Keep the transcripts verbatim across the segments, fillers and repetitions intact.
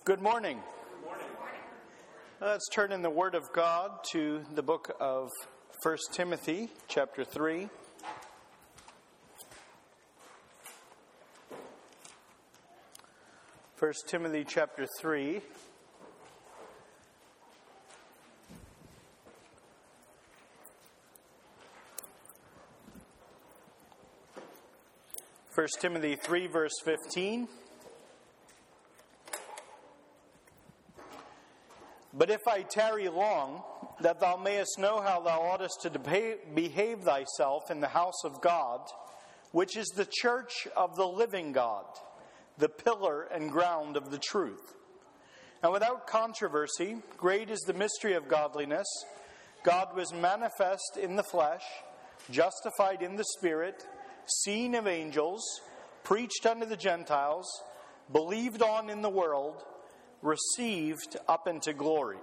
Good morning. Good morning. Let's turn in the Word of God to the book of First Timothy, chapter three. First Timothy, chapter three. First Timothy three, verse fifteen. But if I tarry long, that thou mayest know how thou oughtest to behave thyself in the house of God, which is the church of the living God, the pillar and ground of the truth. And without controversy, great is the mystery of godliness. God was manifest in the flesh, justified in the Spirit, seen of angels, preached unto the Gentiles, believed on in the world, received up into glory.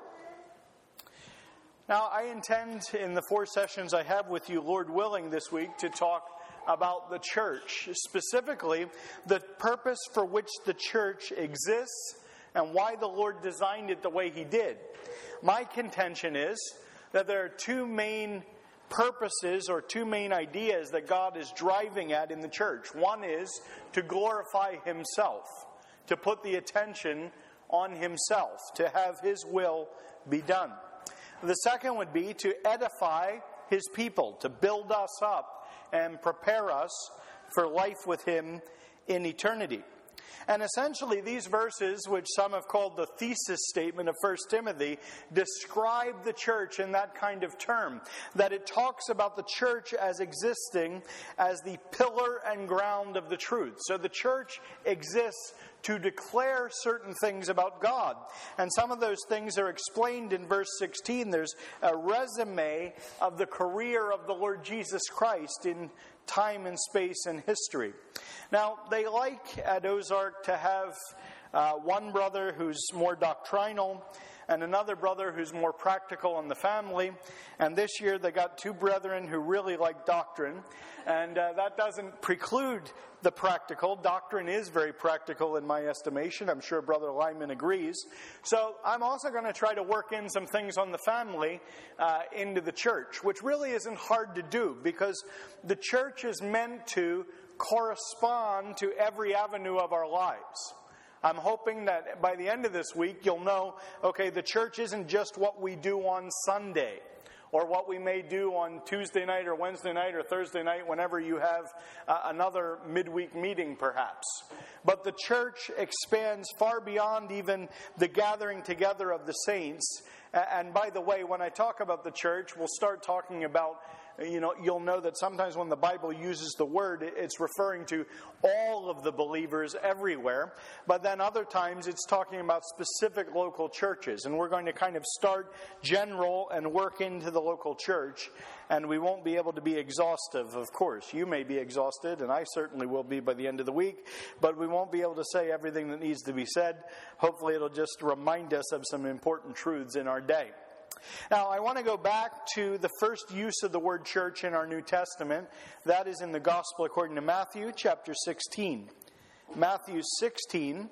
Now, I intend in the four sessions I have with you, Lord willing, this week to talk about the church, specifically the purpose for which the church exists and why the Lord designed it the way He did. My contention is that there are two main purposes or two main ideas that God is driving at in the church. One is to glorify Himself, to put the attention on Himself, to have His will be done. The second would be to edify His people, to build us up and prepare us for life with Him in eternity. And essentially these verses, which some have called the thesis statement of First Timothy, describe the church in that kind of term, that it talks about the church as existing as the pillar and ground of the truth. So the church exists to declare certain things about God. And some of those things are explained in verse sixteen. There's a resume of the career of the Lord Jesus Christ in time and space and history. Now, they like at Ozark to have uh, one brother who's more doctrinal and another brother who's more practical in the family. And this year they got two brethren who really like doctrine. And uh, that doesn't preclude the practical. Doctrine is very practical in my estimation. I'm sure Brother Lyman agrees. So I'm also going to try to work in some things on the family uh, into the church, which really isn't hard to do because the church is meant to correspond to every avenue of our lives. I'm hoping that by the end of this week, you'll know, okay, the church isn't just what we do on Sunday or what we may do on Tuesday night or Wednesday night or Thursday night whenever you have uh, another midweek meeting perhaps. But the church expands far beyond even the gathering together of the saints. And by the way, when I talk about the church, we'll start talking about, you know, you'll know that sometimes when the Bible uses the word, it's referring to all of the believers everywhere. But then other times it's talking about specific local churches. And we're going to kind of start general and work into the local church. And we won't be able to be exhaustive, of course. You may be exhausted, and I certainly will be by the end of the week. But we won't be able to say everything that needs to be said. Hopefully it'll just remind us of some important truths in our day. Now, I want to go back to the first use of the word church in our New Testament. That is in the Gospel according to Matthew, chapter sixteen. Matthew sixteen.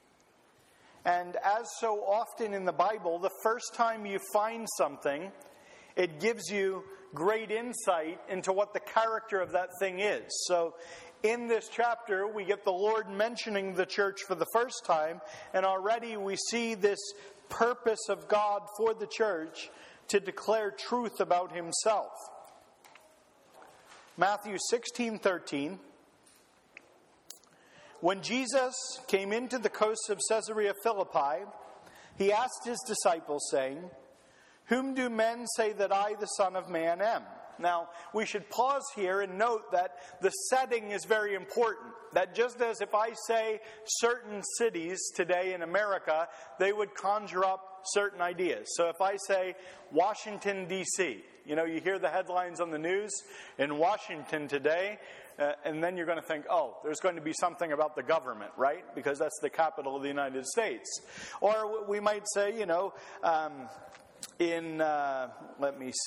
And as so often in the Bible, the first time you find something, it gives you great insight into what the character of that thing is. So in this chapter, we get the Lord mentioning the church for the first time, and already we see this purpose of God for the church to declare truth about Himself. Matthew sixteen thirteen. When Jesus came into the coasts of Caesarea Philippi, He asked His disciples, saying, "Whom do men say that I, the Son of Man, am?" Now, we should pause here and note that the setting is very important. That just as if I say certain cities today in America, they would conjure up certain ideas. So if I say Washington, D C, you know, you hear the headlines on the news, in Washington today, uh, and then you're going to think, oh, there's going to be something about the government, right? Because that's the capital of the United States. Or we might say, you know, um, in, uh, let me see,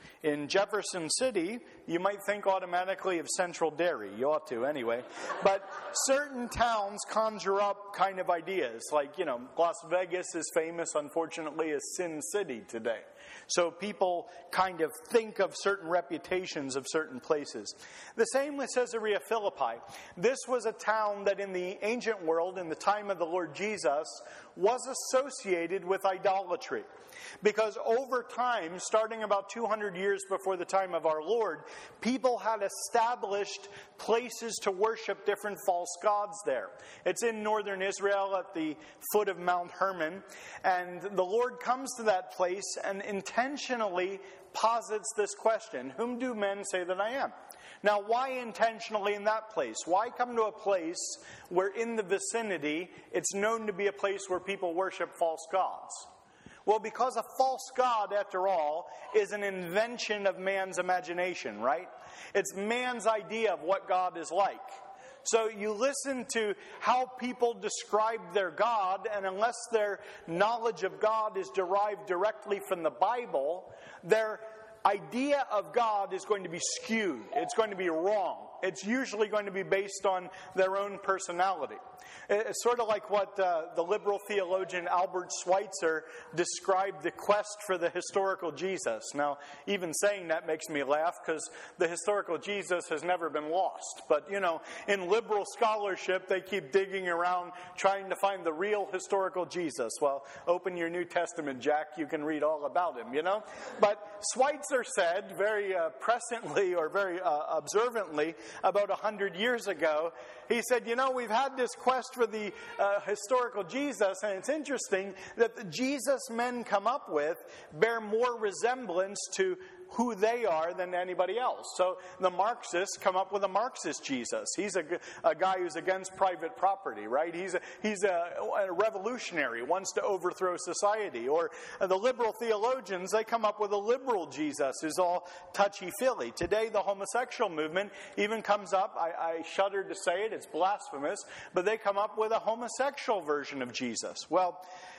In Jefferson City, you might think automatically of Central Dairy. You ought to anyway. But certain towns conjure up kind of ideas. Like, you know, Las Vegas is famous, unfortunately, as Sin City today. So people kind of think of certain reputations of certain places. The same with Caesarea Philippi. This was a town that in the ancient world, in the time of the Lord Jesus, was associated with idolatry. Because over time, starting about two hundred years before the time of our Lord, people had established places to worship different false gods there. It's in northern Israel at the foot of Mount Hermon. And the Lord comes to that place and intentionally posits this question: whom do men say that I am? Now, why intentionally in that place? Why come to a place where in the vicinity it's known to be a place where people worship false gods? Well, because a false god, after all, is an invention of man's imagination, right? It's man's idea of what God is like. So you listen to how people describe their God, and unless their knowledge of God is derived directly from the Bible, their idea of God is going to be skewed. It's going to be wrong. It's usually going to be based on their own personality. It's sort of like what uh, the liberal theologian Albert Schweitzer described the quest for the historical Jesus. Now, even saying that makes me laugh because the historical Jesus has never been lost. But, you know, in liberal scholarship, they keep digging around trying to find the real historical Jesus. Well, open your New Testament, Jack. You can read all about him, you know. But Schweitzer said very uh, presciently or very uh, observantly about a hundred years ago, he said, you know, we've had this quest for the uh, historical Jesus, and it's interesting that the Jesus men come up with bear more resemblance to who they are than anybody else. So the Marxists come up with a Marxist Jesus. He's a, a guy who's against private property, right? He's a, he's a, a revolutionary, wants to overthrow society. Or uh, the liberal theologians, they come up with a liberal Jesus who's all touchy-feely. Today, the homosexual movement even comes up, I, I shudder to say it, it's blasphemous, but they come up with a homosexual version of Jesus. Well,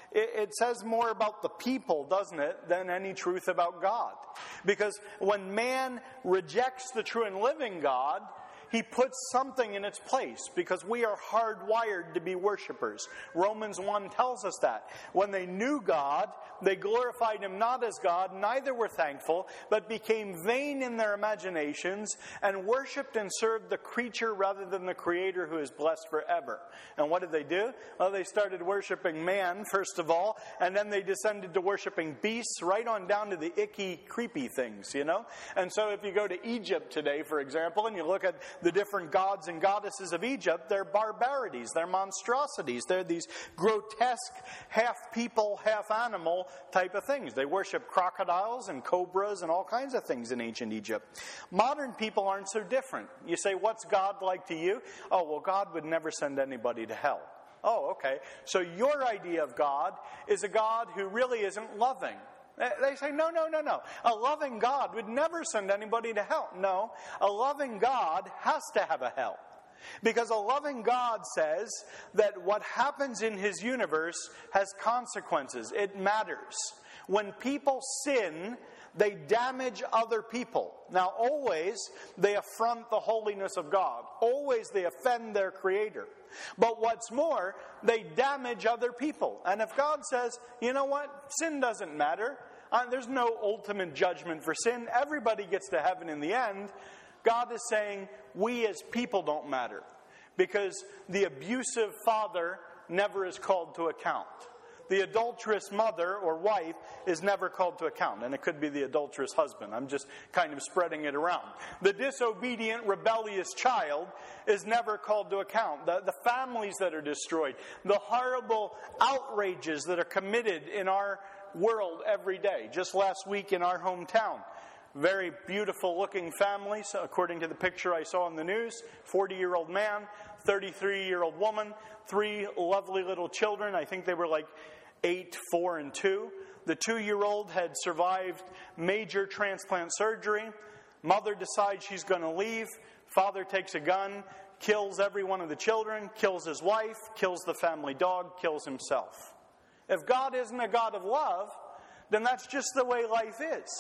it says more about the people, doesn't it, than any truth about God. Because when man rejects the true and living God, he puts something in its place, because we are hardwired to be worshipers. Romans one tells us that. When they knew God, they glorified him not as God, neither were thankful, but became vain in their imaginations, and worshipped and served the creature rather than the Creator, who is blessed forever. And what did they do? Well, they started worshiping man, first of all, and then they descended to worshiping beasts, right on down to the icky, creepy things, you know? And so if you go to Egypt today, for example, and you look at the different gods and goddesses of Egypt, they're barbarities, they're monstrosities, they're these grotesque, half people, half animal type of things. They worship crocodiles and cobras and all kinds of things in ancient Egypt. Modern people aren't so different. You say, what's God like to you? Oh, well, God would never send anybody to hell. Oh, okay. So your idea of God is a God who really isn't loving. They say, no, no, no, no. A loving God would never send anybody to hell. No, a loving God has to have a hell. Because a loving God says that what happens in his universe has consequences. It matters. When people sin, they damage other people. Now, always they affront the holiness of God. Always they offend their Creator. But what's more, they damage other people. And if God says, you know what, sin doesn't matter, uh, there's no ultimate judgment for sin, everybody gets to heaven in the end, God is saying, we as people don't matter. Because the abusive father never is called to account. The adulterous mother or wife is never called to account. And it could be the adulterous husband. I'm just kind of spreading it around. The disobedient, rebellious child is never called to account. The, the families that are destroyed. The horrible outrages that are committed in our world every day. Just last week in our hometown. Very beautiful looking families, according to the picture I saw in the news. forty-year-old man, thirty-three-year-old woman, three lovely little children. I think they were like eight, four, and two. The two-year-old had survived major transplant surgery. Mother decides she's going to leave. Father takes a gun, kills every one of the children, kills his wife, kills the family dog, kills himself. If God isn't a God of love, then that's just the way life is.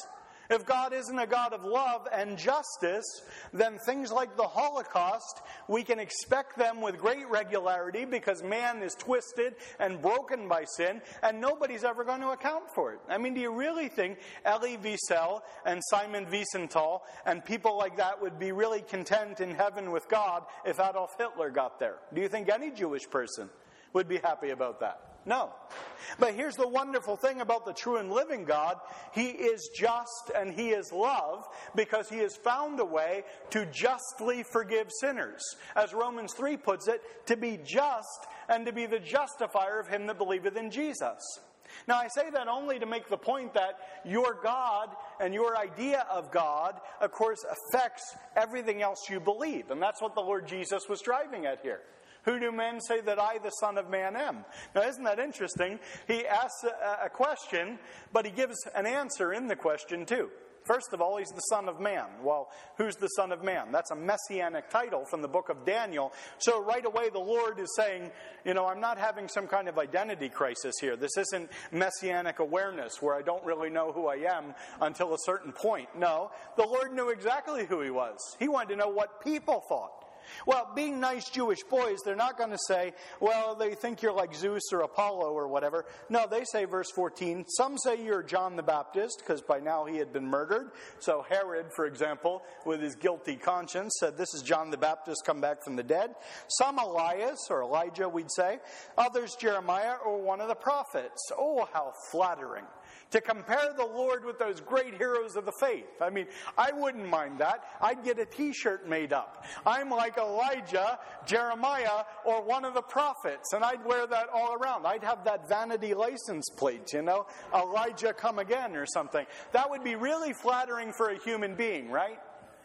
If God isn't a God of love and justice, then things like the Holocaust, we can expect them with great regularity because man is twisted and broken by sin, and nobody's ever going to account for it. I mean, do you really think Elie Wiesel and Simon Wiesenthal and people like that would be really content in heaven with God if Adolf Hitler got there? Do you think any Jewish person would be happy about that? No. But here's the wonderful thing about the true and living God. He is just and He is love because He has found a way to justly forgive sinners. As Romans three puts it, to be just and to be the justifier of him that believeth in Jesus. Now, I say that only to make the point that your God and your idea of God, of course, affects everything else you believe. And that's what the Lord Jesus was driving at here. Who do men say that I, the Son of Man, am? Now, isn't that interesting? He asks a, a question, but he gives an answer in the question, too. First of all, he's the Son of Man. Well, who's the Son of Man? That's a messianic title from the book of Daniel. So right away, the Lord is saying, you know, I'm not having some kind of identity crisis here. This isn't messianic awareness where I don't really know who I am until a certain point. No, the Lord knew exactly who He was. He wanted to know what people thought. Well, being nice Jewish boys, they're not going to say, well, they think you're like Zeus or Apollo or whatever. No, they say, verse fourteen, some say you're John the Baptist, because by now he had been murdered. So Herod, for example, with his guilty conscience, said, this is John the Baptist come back from the dead. Some Elias, or Elijah, we'd say. Others Jeremiah, or one of the prophets. Oh, how flattering. To compare the Lord with those great heroes of the faith. I mean, I wouldn't mind that. I'd get a t-shirt made up. I'm like Elijah, Jeremiah, or one of the prophets. And I'd wear that all around. I'd have that vanity license plate, you know, Elijah come again or something. That would be really flattering for a human being, right?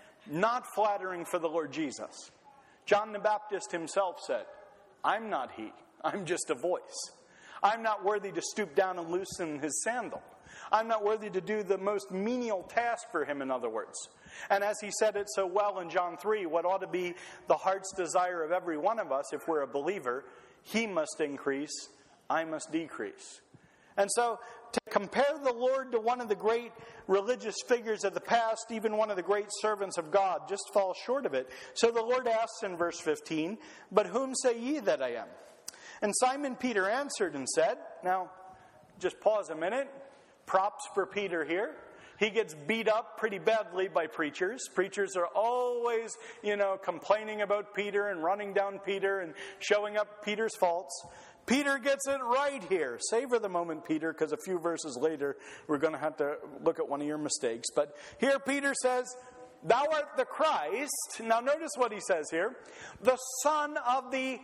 Not flattering for the Lord Jesus. John the Baptist himself said, I'm not he. I'm just a voice. I'm not worthy to stoop down and loosen his sandal. I'm not worthy to do the most menial task for him, in other words. And as he said it so well in John three, what ought to be the heart's desire of every one of us, if we're a believer, he must increase, I must decrease. And so, to compare the Lord to one of the great religious figures of the past, even one of the great servants of God, just falls short of it. So the Lord asks in verse fifteen, but whom say ye that I am? And Simon Peter answered and said, now, just pause a minute. Props for Peter here. He gets beat up pretty badly by preachers. Preachers are always, you know, complaining about Peter and running down Peter and showing up Peter's faults. Peter gets it right here. Savor the moment, Peter, because a few verses later we're going to have to look at one of your mistakes. But here Peter says, thou art the Christ. Now notice what he says here. The Son of the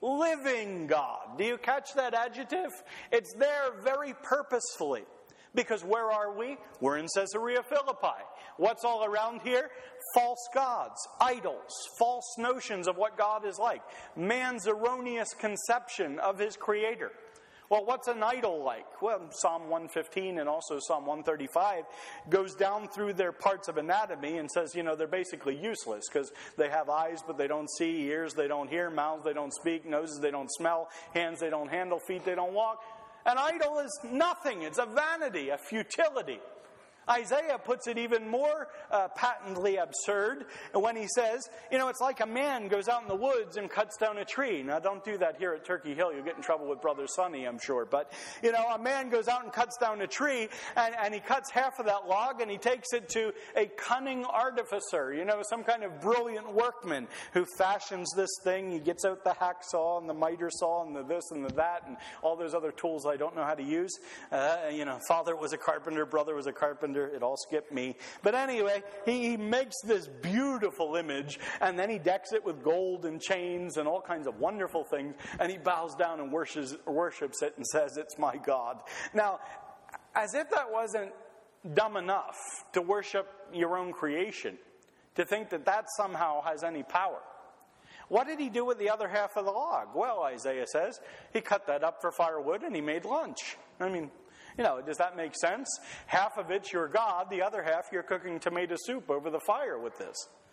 living God. Do you catch that adjective? It's there very purposefully. Because where are we? We're in Caesarea Philippi. What's all around here? False gods, idols, false notions of what God is like. Man's erroneous conception of his Creator. Well, what's an idol like? Well, Psalm one fifteen and also Psalm one thirty-five goes down through their parts of anatomy and says, you know, they're basically useless because they have eyes but they don't see, ears they don't hear, mouths they don't speak, noses they don't smell, hands they don't handle, feet they don't walk. An idol is nothing. It's a vanity, a futility. Isaiah puts it even more uh, patently absurd when he says, you know, it's like a man goes out in the woods and cuts down a tree. Now, don't do that here at Turkey Hill. You'll get in trouble with Brother Sonny, I'm sure. But, you know, a man goes out and cuts down a tree, and, and he cuts half of that log, and he takes it to a cunning artificer, you know, some kind of brilliant workman who fashions this thing. He gets out the hacksaw and the miter saw and the this and the that and all those other tools I don't know how to use. Uh, you know, father was a carpenter, brother was a carpenter. It all skipped me. But anyway, he, he makes this beautiful image, and then he decks it with gold and chains and all kinds of wonderful things, and he bows down and worships, worships it and says, it's my God. Now, as if that wasn't dumb enough to worship your own creation, to think that that somehow has any power. What did he do with the other half of the log? Well, Isaiah says, he cut that up for firewood and he made lunch. I mean, you know, does that make sense? Half of it's your God, the other half you're cooking tomato soup over the fire with this.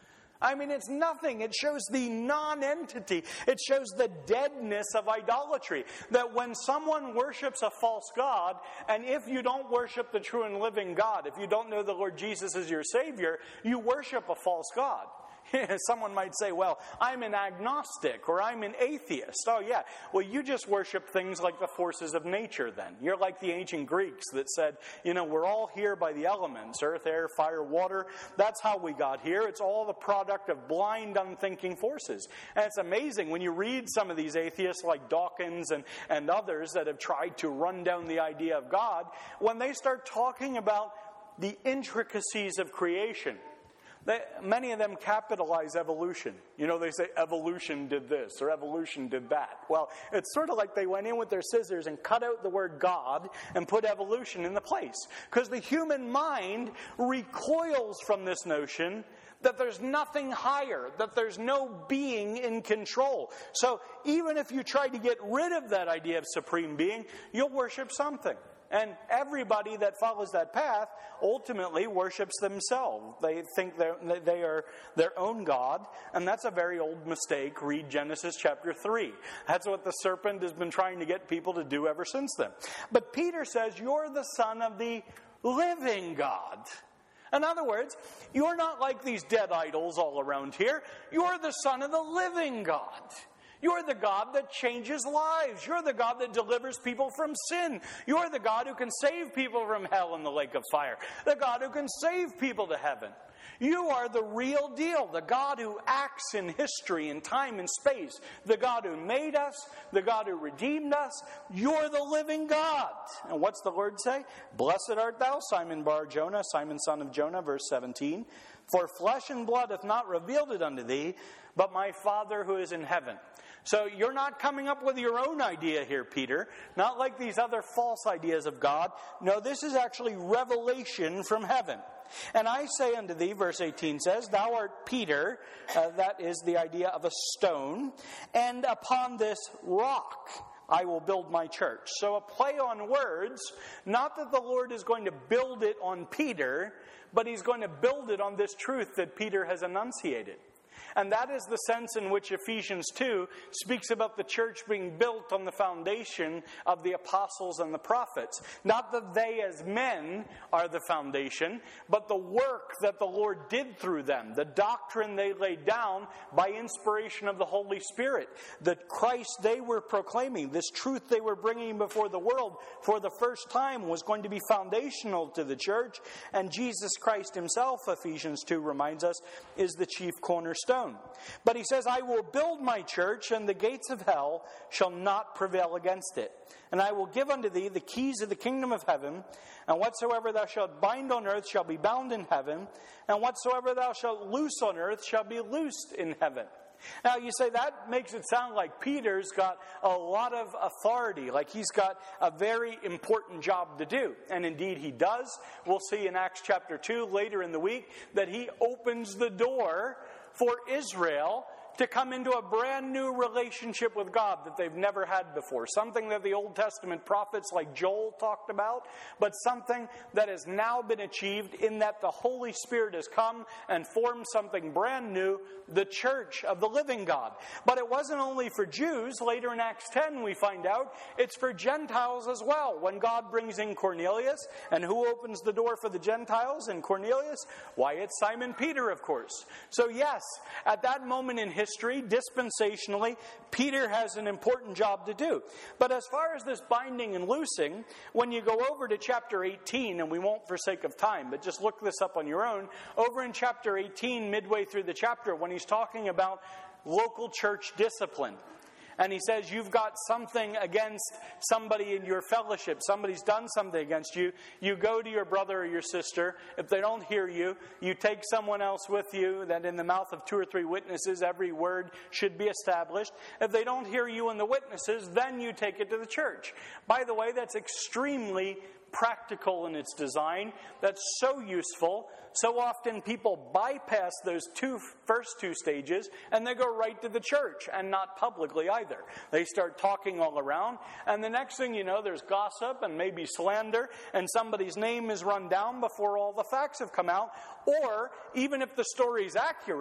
I mean, it's nothing. It shows the non-entity. It shows the deadness of idolatry. That when someone worships a false god, and if you don't worship the true and living God, if you don't know the Lord Jesus as your Savior, you worship a false god. Someone might say, well, I'm an agnostic or I'm an atheist. Oh, yeah. Well, you just worship things like the forces of nature then. You're like the ancient Greeks that said, you know, we're all here by the elements, earth, air, fire, water. That's how we got here. It's all the product of blind, unthinking forces. And it's amazing when you read some of these atheists like Dawkins and, and others that have tried to run down the idea of God, when they start talking about the intricacies of creation. They, many of them capitalize evolution. You know, they say evolution did this or evolution did that. Well, it's sort of like they went in with their scissors and cut out the word God and put evolution in the place. Because the human mind recoils from this notion that there's nothing higher, that there's no being in control. So even if you try to get rid of that idea of supreme being, you'll worship something. And everybody that follows that path ultimately worships themselves. They think they are their own God, and that's a very old mistake. Read Genesis chapter three. That's what the serpent has been trying to get people to do ever since then. But Peter says, you're the son of the living God. In other words, you're not like these dead idols all around here. You're the son of the living God. You're the God that changes lives. You're the God that delivers people from sin. You're the God who can save people from hell and the lake of fire. The God who can save people to heaven. You are the real deal. The God who acts in history and time and space. The God who made us. The God who redeemed us. You're the living God. And what's the Lord say? Blessed art thou, Simon Bar-Jonah, Simon son of Jonah, verse seventeen. For flesh and blood hath not revealed it unto thee, but my Father who is in heaven. So you're not coming up with your own idea here, Peter. Not like these other false ideas of God. No, this is actually revelation from heaven. And I say unto thee, verse eighteen says, thou art Peter, uh, that is the idea of a stone, and upon this rock I will build my church. So a play on words, not that the Lord is going to build it on Peter, but he's going to build it on this truth that Peter has enunciated. And that is the sense in which Ephesians two speaks about the church being built on the foundation of the apostles and the prophets. Not that they as men are the foundation, but the work that the Lord did through them. The doctrine they laid down by inspiration of the Holy Spirit. The Christ they were proclaiming, this truth they were bringing before the world for the first time was going to be foundational to the church. And Jesus Christ himself, Ephesians two reminds us, is the chief cornerstone. But he says, I will build my church, and the gates of hell shall not prevail against it. And I will give unto thee the keys of the kingdom of heaven, and whatsoever thou shalt bind on earth shall be bound in heaven, and whatsoever thou shalt loose on earth shall be loosed in heaven. Now you say that makes it sound like Peter's got a lot of authority, like he's got a very important job to do. And indeed he does. We'll see in Acts chapter two later in the week that he opens the door for Israel to come into a brand new relationship with God that they've never had before. Something that the Old Testament prophets like Joel talked about, but something that has now been achieved in that the Holy Spirit has come and formed something brand new, the church of the living God. But it wasn't only for Jews. Later in Acts ten we find out it's for Gentiles as well. When God brings in Cornelius, and who opens the door for the Gentiles in Cornelius? Why, it's Simon Peter, of course. So yes, at that moment in history, history, dispensationally, Peter has an important job to do. But as far as this binding and loosing, when you go over to chapter eighteen, and we won't for sake of time, but just look this up on your own, over in chapter eighteen, midway through the chapter, when he's talking about local church discipline, and he says you've got something against somebody in your fellowship. Somebody's done something against you. You go to your brother or your sister. If they don't hear you, you take someone else with you, that in the mouth of two or three witnesses, every word should be established. If they don't hear you and the witnesses, then you take it to the church. By the way, that's extremely practical in its design. That's so useful. So often people bypass those two first two stages and they go right to the church, and not publicly either. They start talking all around, and the next thing you know, there's gossip and maybe slander, and somebody's name is run down before all the facts have come out. Or even if the story is accurate,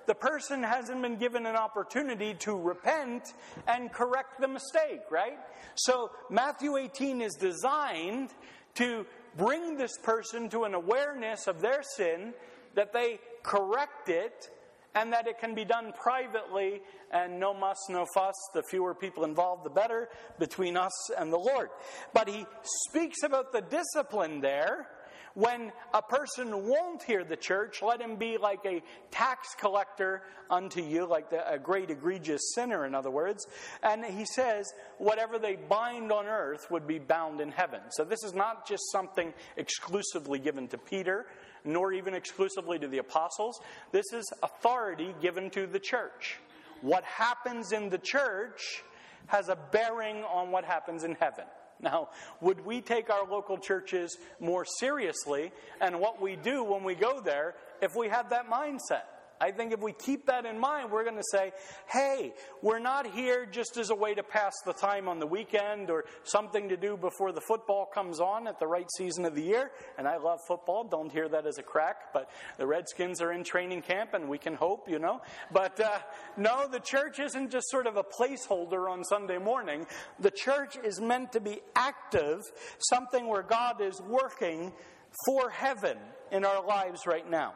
the person hasn't been given an opportunity to repent and correct the mistake, right? So Matthew eighteen is designed to bring this person to an awareness of their sin, that they correct it, and that it can be done privately, and no muss, no fuss. The fewer people involved, the better, between us and the Lord. But he speaks about the discipline there. When a person won't hear the church, let him be like a tax collector unto you, like the, a great egregious sinner, in other words. And he says, whatever they bind on earth would be bound in heaven. So this is not just something exclusively given to Peter, nor even exclusively to the apostles. This is authority given to the church. What happens in the church has a bearing on what happens in heaven. Now, would we take our local churches more seriously and what we do when we go there if we had that mindset? I think if we keep that in mind, we're going to say, hey, we're not here just as a way to pass the time on the weekend or something to do before the football comes on at the right season of the year. And I love football. Don't hear that as a crack. But the Redskins are in training camp and we can hope, you know. But uh, no, the church isn't just sort of a placeholder on Sunday morning. The church is meant to be active, something where God is working for heaven in our lives right now.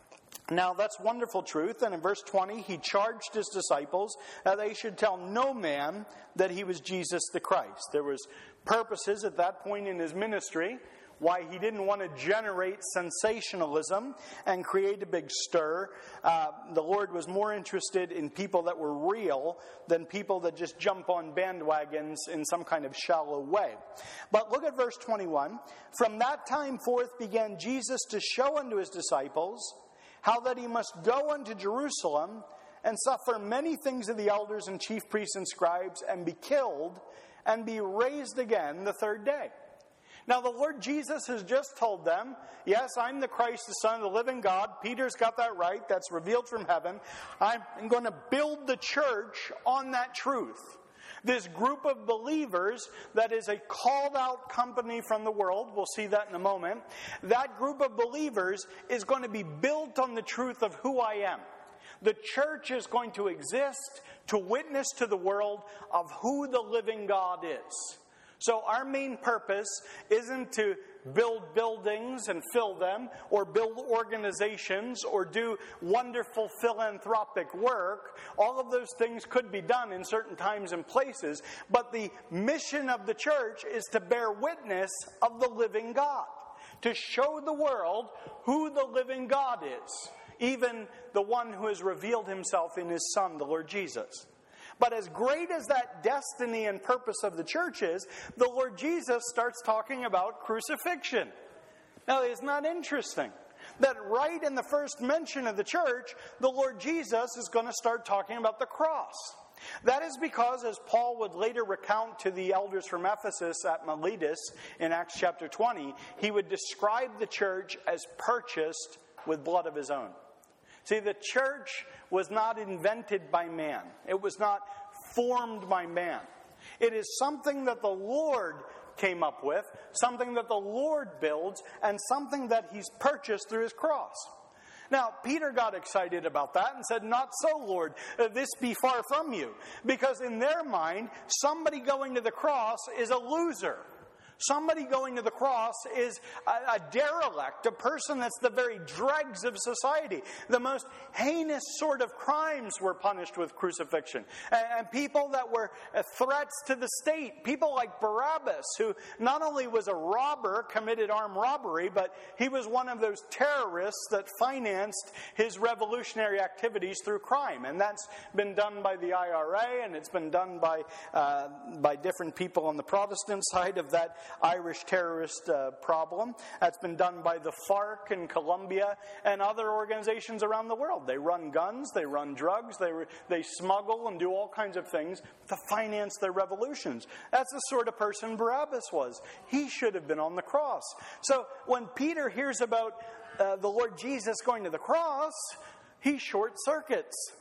Now, that's wonderful truth. And in verse twenty, he charged his disciples that they should tell no man that he was Jesus the Christ. There was purposes at that point in his ministry why he didn't want to generate sensationalism and create a big stir. Uh, the Lord was more interested in people that were real than people that just jump on bandwagons in some kind of shallow way. But look at verse twenty-one. From that time forth began Jesus to show unto his disciples how that he must go unto Jerusalem and suffer many things of the elders and chief priests and scribes, and be killed, and be raised again the third day. Now the Lord Jesus has just told them, yes, I'm the Christ, the Son of the living God. Peter's got that right. That's revealed from heaven. I'm going to build the church on that truth. This group of believers that is a called out company from the world, we'll see that in a moment, that group of believers is going to be built on the truth of who I am. The church is going to exist to witness to the world of who the living God is. So our main purpose isn't to build buildings and fill them, or build organizations, or do wonderful philanthropic work. All of those things could be done in certain times and places, but the mission of the church is to bear witness of the living God, to show the world who the living God is, even the one who has revealed himself in his Son, the Lord Jesus. But as great as that destiny and purpose of the church is, the Lord Jesus starts talking about crucifixion. Now, isn't that interesting? That right in the first mention of the church, the Lord Jesus is going to start talking about the cross. That is because, as Paul would later recount to the elders from Ephesus at Miletus in Acts chapter twenty, he would describe the church as purchased with blood of his own. See, the church was not invented by man. It was not formed by man. It is something that the Lord came up with, something that the Lord builds, and something that he's purchased through his cross. Now, Peter got excited about that and said, not so, Lord, this be far from you. Because in their mind, somebody going to the cross is a loser. Somebody going to the cross is a, a derelict, a person that's the very dregs of society. The most heinous sort of crimes were punished with crucifixion. And, and people that were threats to the state, people like Barabbas, who not only was a robber, committed armed robbery, but he was one of those terrorists that financed his revolutionary activities through crime. And that's been done by the I R A, and it's been done by, uh, by different people on the Protestant side of that Irish terrorist uh, problem. That's been done by the FARC in Colombia and other organizations around the world. They run guns, they run drugs, they re- they smuggle and do all kinds of things to finance their revolutions. That's the sort of person Barabbas was. He should have been on the cross. So when Peter hears about uh, the Lord Jesus going to the cross, he short circuits.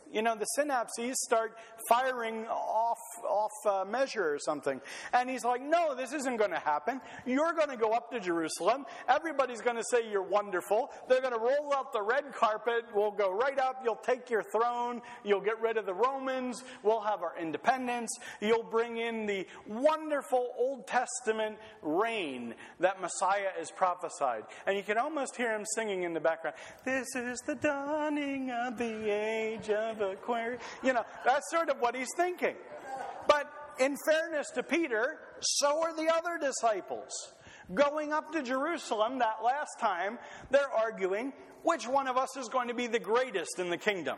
You know, the synapses start firing off off uh, measure or something. And he's like, no, this isn't going to happen. You're going to go up to Jerusalem. Everybody's going to say you're wonderful. They're going to roll out the red carpet. We'll go right up. You'll take your throne. You'll get rid of the Romans. We'll have our independence. You'll bring in the wonderful Old Testament reign that Messiah is prophesied. And you can almost hear him singing in the background. This is the dawning of the age of Aquarius. You know, that's sort of what he's thinking. But in fairness to Peter, so are the other disciples. Going up to Jerusalem that last time, they're arguing which one of us is going to be the greatest in the kingdom.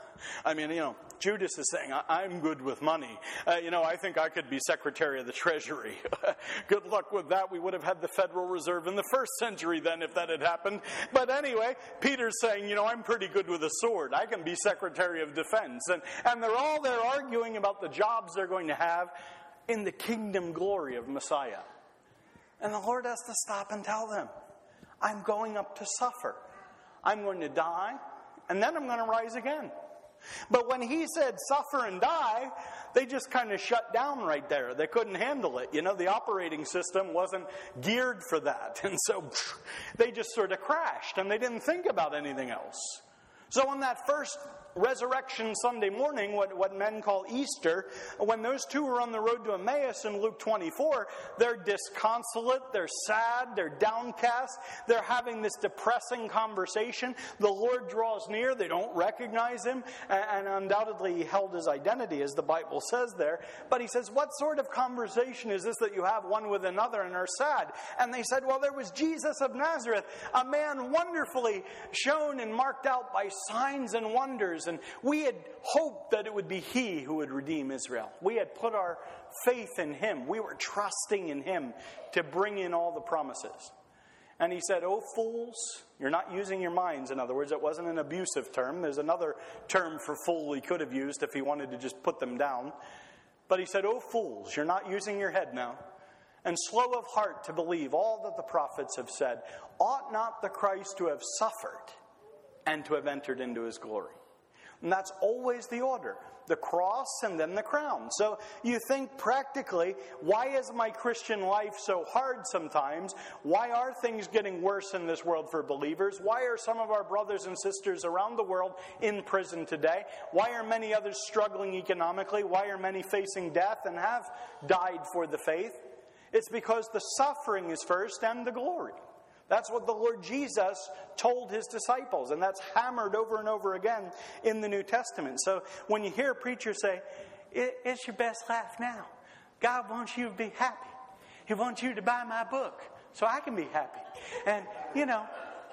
I mean, you know, Judas is saying, I'm good with money. Uh, you know, I think I could be Secretary of the Treasury. Good luck with that. We would have had the Federal Reserve in the first century then if that had happened. But anyway, Peter's saying, you know, I'm pretty good with a sword. I can be Secretary of Defense. And, and they're all there arguing about the jobs they're going to have in the kingdom glory of Messiah. And the Lord has to stop and tell them, I'm going up to suffer. I'm going to die, and then I'm going to rise again. But when he said suffer and die, they just kind of shut down right there. They couldn't handle it. You know, the operating system wasn't geared for that. And so they just sort of crashed, and they didn't think about anything else. So on that first Resurrection Sunday morning, what, what men call Easter, when those two were on the road to Emmaus in Luke twenty-four, they're disconsolate, they're sad, they're downcast, they're having this depressing conversation. The Lord draws near, they don't recognize him, and, and undoubtedly he held his identity, as the Bible says there. But he says, what sort of conversation is this that you have one with another and are sad? And they said, well, there was Jesus of Nazareth, a man wonderfully shown and marked out by signs and wonders. And we had hoped that it would be he who would redeem Israel. We had put our faith in him. We were trusting in him to bring in all the promises. And he said, oh, fools, you're not using your minds. In other words, it wasn't an abusive term. There's another term for fool he could have used if he wanted to just put them down. But he said, oh, fools, you're not using your head now. And slow of heart to believe all that the prophets have said. Ought not the Christ to have suffered and to have entered into his glory? And that's always the order. The cross and then the crown. So you think practically, why is my Christian life so hard sometimes? Why are things getting worse in this world for believers? Why are some of our brothers and sisters around the world in prison today? Why are many others struggling economically? Why are many facing death and have died for the faith? It's because the suffering is first and the glory. That's what the Lord Jesus told his disciples, and that's hammered over and over again in the New Testament. So when you hear preachers say, it's your best life now. God wants you to be happy. He wants you to buy my book so I can be happy. And, you know,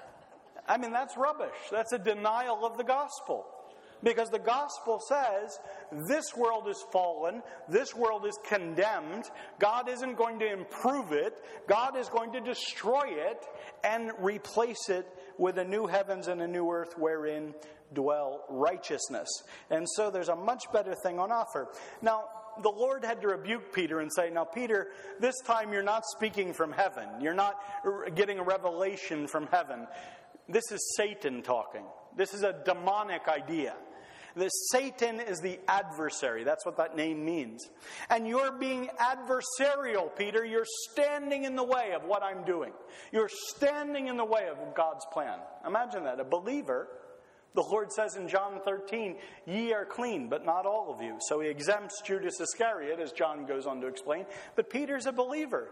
I mean, that's rubbish. That's a denial of the gospel. Because the gospel says this world is fallen, this world is condemned, God isn't going to improve it, God is going to destroy it and replace it with a new heavens and a new earth wherein dwell righteousness. And so there's a much better thing on offer. Now, the Lord had to rebuke Peter and say, now, Peter, this time you're not speaking from heaven. You're not getting a revelation from heaven. This is Satan talking. This is a demonic idea. The Satan is the adversary. That's what that name means. And you're being adversarial, Peter. You're standing in the way of what I'm doing. You're standing in the way of God's plan. Imagine that. A believer, the Lord says in John thirteen, ye are clean, but not all of you. So he exempts Judas Iscariot, as John goes on to explain. But Peter's a believer.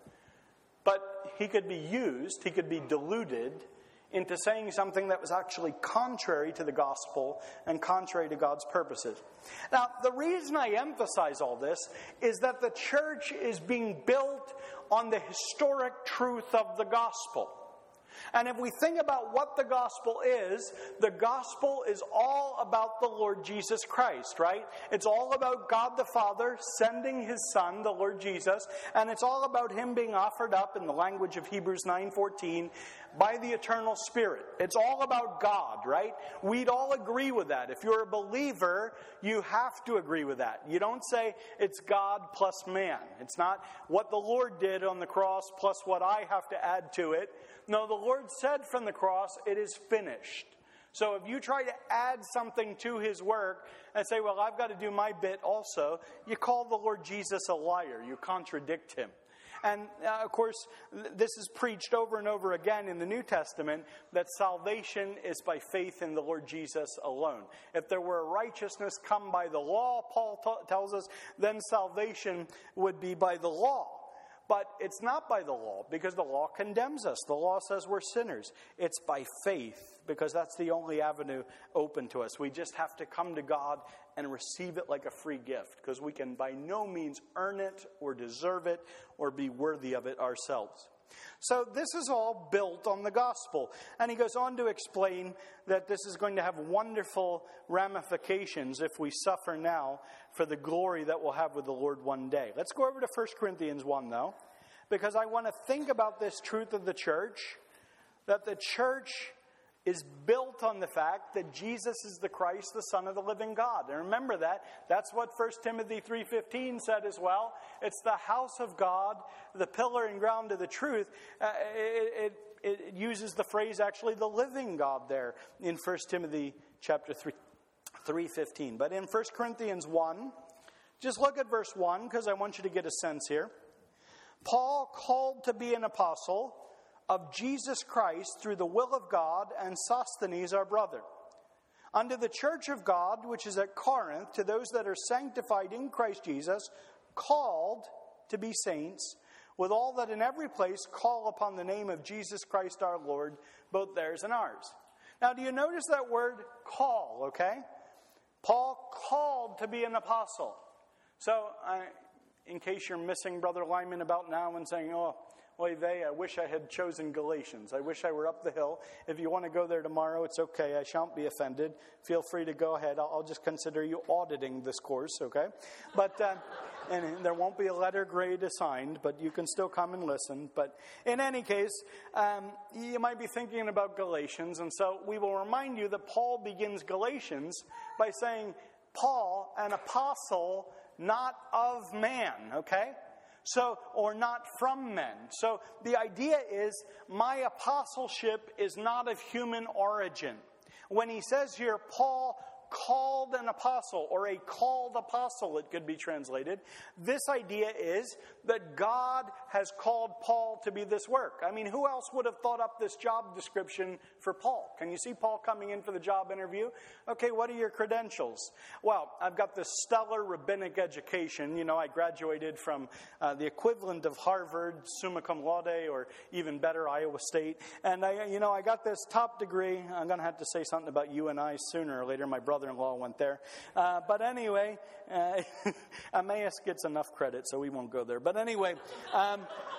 But he could be used, he could be deluded into saying something that was actually contrary to the gospel and contrary to God's purposes. Now, the reason I emphasize all this is that the church is being built on the historic truth of the gospel. And if we think about what the gospel is, the gospel is all about the Lord Jesus Christ, right? It's all about God the Father sending his Son, the Lord Jesus, and it's all about him being offered up, in the language of Hebrews nine fourteen, by the eternal Spirit. It's all about God, right? We'd all agree with that. If you're a believer, you have to agree with that. You don't say it's God plus man. It's not what the Lord did on the cross plus what I have to add to it. No, the Lord said from the cross, it is finished. So if you try to add something to his work and say, well, I've got to do my bit also, you call the Lord Jesus a liar. You contradict him. And, uh, of course, this is preached over and over again in the New Testament, that salvation is by faith in the Lord Jesus alone. If there were a righteousness come by the law, Paul t- tells us, then salvation would be by the law. But it's not by the law, because the law condemns us. The law says we're sinners. It's by faith, because that's the only avenue open to us. We just have to come to God and receive it like a free gift, because we can by no means earn it or deserve it or be worthy of it ourselves. So this is all built on the gospel. And he goes on to explain that this is going to have wonderful ramifications if we suffer now for the glory that we'll have with the Lord one day. Let's go over to First Corinthians one, though, because I want to think about this truth of the church, that the church is built on the fact that Jesus is the Christ, the Son of the living God. And remember that. That's what First Timothy three fifteen said as well. It's the house of God, the pillar and ground of the truth. Uh, it, it, it uses the phrase, actually, the living God there in First Timothy chapter three fifteen. But in First Corinthians one, just look at verse one, because I want you to get a sense here. Paul, called to be an apostle of Jesus Christ through the will of God, and Sosthenes our brother, unto the church of God which is at Corinth, to those that are sanctified in Christ Jesus, called to be saints, with all that in every place call upon the name of Jesus Christ our Lord, both theirs and ours. Now, do you notice that word call, okay? Paul called to be an apostle. So, uh, in case you're missing Brother Lyman about now and saying, oh, Oy vey, I wish I had chosen Galatians. I wish I were up the hill. If you want to go there tomorrow, it's okay. I shan't be offended. Feel free to go ahead. I'll, I'll just consider you auditing this course, okay? But uh, and there won't be a letter grade assigned, but you can still come and listen. But in any case, um, you might be thinking about Galatians. And so we will remind you that Paul begins Galatians by saying, Paul, an apostle, not of man, okay? So, or not from men. So the idea is my apostleship is not of human origin. When he says here, Paul called an apostle, or a called apostle, it could be translated. This idea is that God has called Paul to be this work. I mean, who else would have thought up this job description for Paul? Can you see Paul coming in for the job interview? Okay, what are your credentials? Well, I've got this stellar rabbinic education. You know, I graduated from uh, the equivalent of Harvard, summa cum laude, or even better, Iowa State. And, I, you know, I got this top degree. I'm going to have to say something about U N I sooner or later. My brother-in-law went there. Uh, but anyway, uh, Emmaus gets enough credit, so we won't go there. But anyway, um,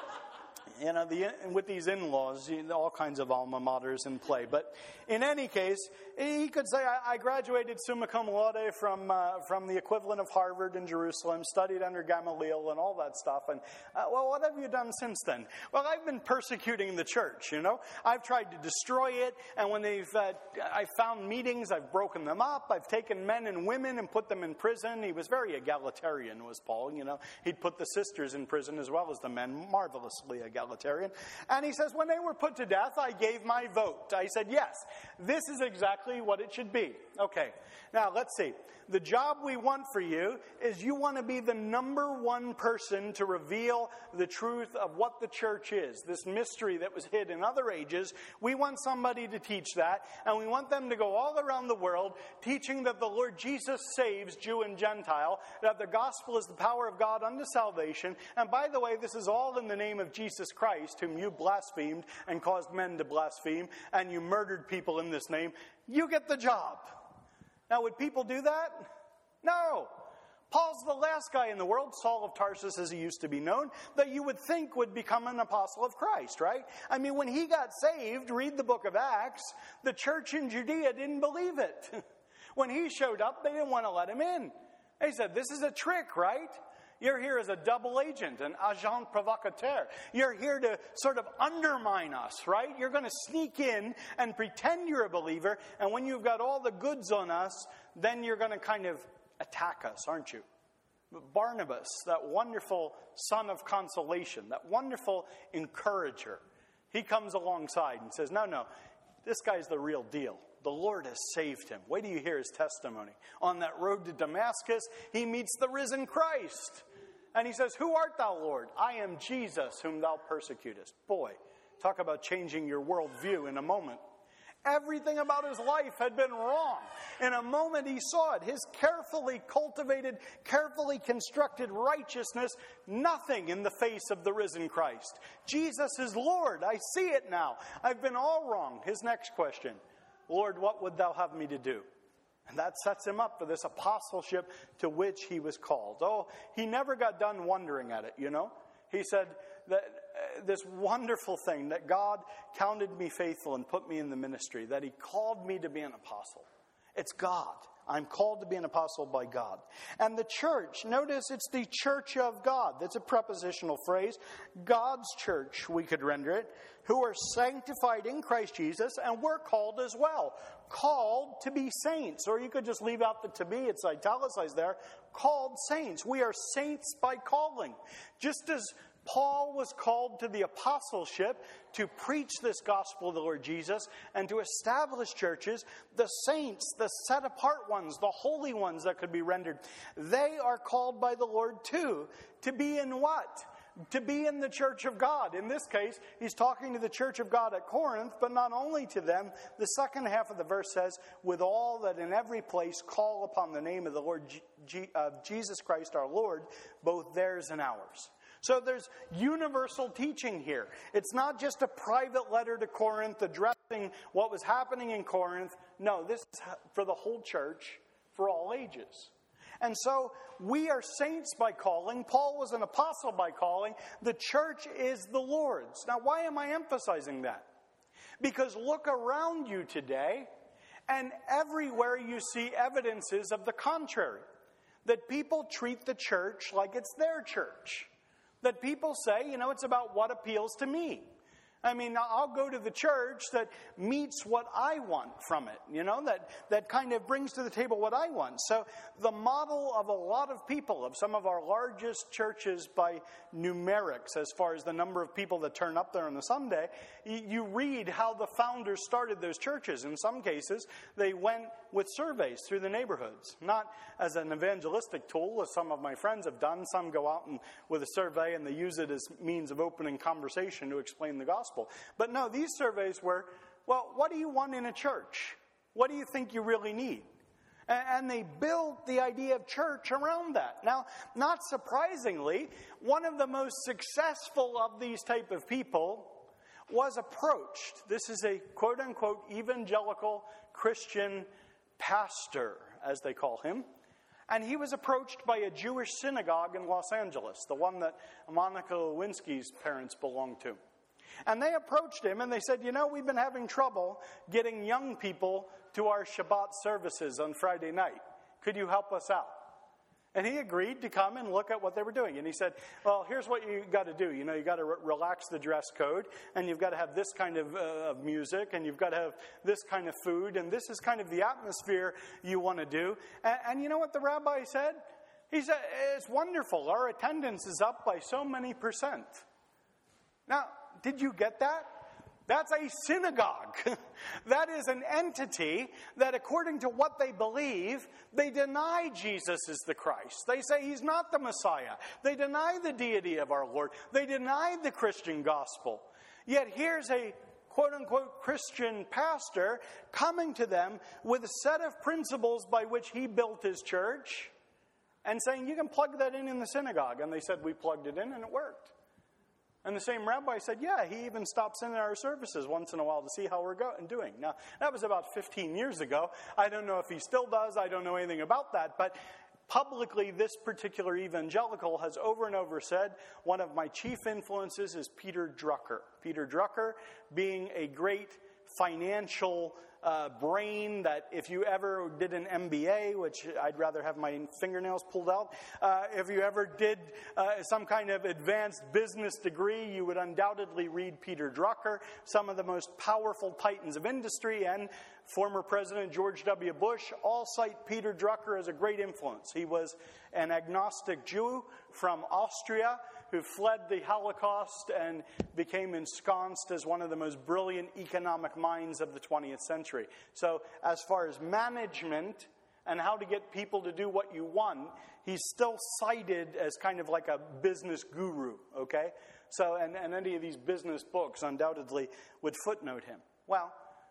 you know, the, with these in-laws, you know, all kinds of alma maters in play. But in any case, he could say, I, I graduated summa cum laude from uh, from the equivalent of Harvard in Jerusalem, studied under Gamaliel and all that stuff. And, uh, well, what have you done since then? Well, I've been persecuting the church, you know. I've tried to destroy it, and when they've, uh, I've found meetings, I've broken them up. I've taken men and women and put them in prison. He was very egalitarian, was Paul, you know. He'd put the sisters in prison as well as the men, marvelously egalitarian. And he says, when they were put to death, I gave my vote. I said, yes, this is exactly what it should be. Okay, now let's see. The job we want for you is you want to be the number one person to reveal the truth of what the church is, this mystery that was hid in other ages. We want somebody to teach that, and we want them to go all around the world teaching that the Lord Jesus saves Jew and Gentile, that the gospel is the power of God unto salvation. And by the way, this is all in the name of Jesus Christ, whom you blasphemed and caused men to blaspheme, and you murdered people in this name. You get the job. Now, would people do that? No. Paul's the last guy in the world, Saul of Tarsus as he used to be known, that you would think would become an apostle of Christ, right? I mean, when he got saved, read the book of Acts, the church in Judea didn't believe it. When he showed up, they didn't want to let him in. They said, this is a trick, right? You're here as a double agent, an agent provocateur. You're here to sort of undermine us, right? You're going to sneak in and pretend you're a believer, and when you've got all the goods on us, then you're going to kind of attack us, aren't you? Barnabas, that wonderful son of consolation, that wonderful encourager, he comes alongside and says, no, no, this guy's the real deal. the Lord has saved him. Wait till you hear his testimony. On that road to Damascus, he meets the risen Christ. And he says, who art thou, Lord? I am Jesus, whom thou persecutest. Boy, talk about changing your worldview in a moment. Everything about his life had been wrong. In a moment he saw it. His carefully cultivated, carefully constructed righteousness, nothing in the face of the risen Christ. Jesus is Lord. I see it now. I've been all wrong. His next question, Lord, what would thou have me to do? And that sets him up for this apostleship to which he was called. Oh, he never got done wondering at it, you know. He said that uh, this wonderful thing that God counted me faithful and put me in the ministry, that he called me to be an apostle. It's God. I'm called to be an apostle by God. And the church, notice it's the church of God. That's a prepositional phrase. God's church, we could render it, who are sanctified in Christ Jesus, and we're called as well. Called to be saints. Or you could just leave out the to be, it's italicized there. Called saints. We are saints by calling. Just as Paul was called to the apostleship to preach this gospel of the Lord Jesus and to establish churches, the saints, the set-apart ones, the holy ones that could be rendered, they are called by the Lord too to be in what? To be in the church of God. In this case, he's talking to the church of God at Corinth, but not only to them. The second half of the verse says, with all that in every place call upon the name of the Lord G- G- of Jesus Christ our Lord, both theirs and ours. So there's universal teaching here. It's not just a private letter to Corinth addressing what was happening in Corinth. No, this is for the whole church, for all ages. And so we are saints by calling. Paul was an apostle by calling. The church is the Lord's. Now, why am I emphasizing that? Because look around you today, and everywhere you see evidences of the contrary. That people treat the church like it's their church. That people say, you know, it's about what appeals to me. I mean, I'll go to the church that meets what I want from it, you know, that, that kind of brings to the table what I want. So the model of a lot of people, of some of our largest churches by numerics, as far as the number of people that turn up there on the Sunday, you read how the founders started those churches. In some cases, they went with surveys through the neighborhoods, not as an evangelistic tool, as some of my friends have done. Some go out and with a survey and they use it as means of opening conversation to explain the gospel. But no, these surveys were, well, what do you want in a church? What do you think you really need? And they built the idea of church around that. Now, not surprisingly, one of the most successful of these type of people was approached. This is a quote-unquote evangelical Christian pastor, as they call him. And he was approached by a Jewish synagogue in Los Angeles, the one that Monica Lewinsky's parents belonged to. And they approached him and they said, you know, we've been having trouble getting young people to our Shabbat services on Friday night. Could you help us out? And he agreed to come and look at what they were doing. And he said, well, here's what you got to do. You know, you got to re- relax the dress code, and you've got to have this kind of, uh, of music, and you've got to have this kind of food, and this is kind of the atmosphere you want to do. And, and you know what the rabbi said? He said, it's wonderful. Our attendance is up by so many percent. Now, did you get that? That's a synagogue. That is an entity that, according to what they believe, they deny Jesus is the Christ. They say he's not the Messiah. They deny the deity of our Lord. They deny the Christian gospel. Yet here's a quote-unquote Christian pastor coming to them with a set of principles by which he built his church and saying, you can plug that in in the synagogue. And they said, we plugged it in and it worked. And the same rabbi said, yeah, he even stops in our services once in a while to see how we're go- doing. Now, that was about fifteen years ago. I don't know if he still does. I don't know anything about that. But publicly, this particular evangelical has over and over said, one of my chief influences is Peter Drucker. Peter Drucker being a great financial uh, brain that if you ever did an M B A, which I'd rather have my fingernails pulled out, uh, if you ever did uh, some kind of advanced business degree, you would undoubtedly read Peter Drucker, some of the most powerful titans of industry, and former President George W. Bush all cite Peter Drucker as a great influence. He was an agnostic Jew from Austria who fled the Holocaust and became ensconced as one of the most brilliant economic minds of the twentieth century. So as far as management and how to get people to do what you want, he's still cited as kind of like a business guru, okay? So, and, and any of these business books undoubtedly would footnote him. Well,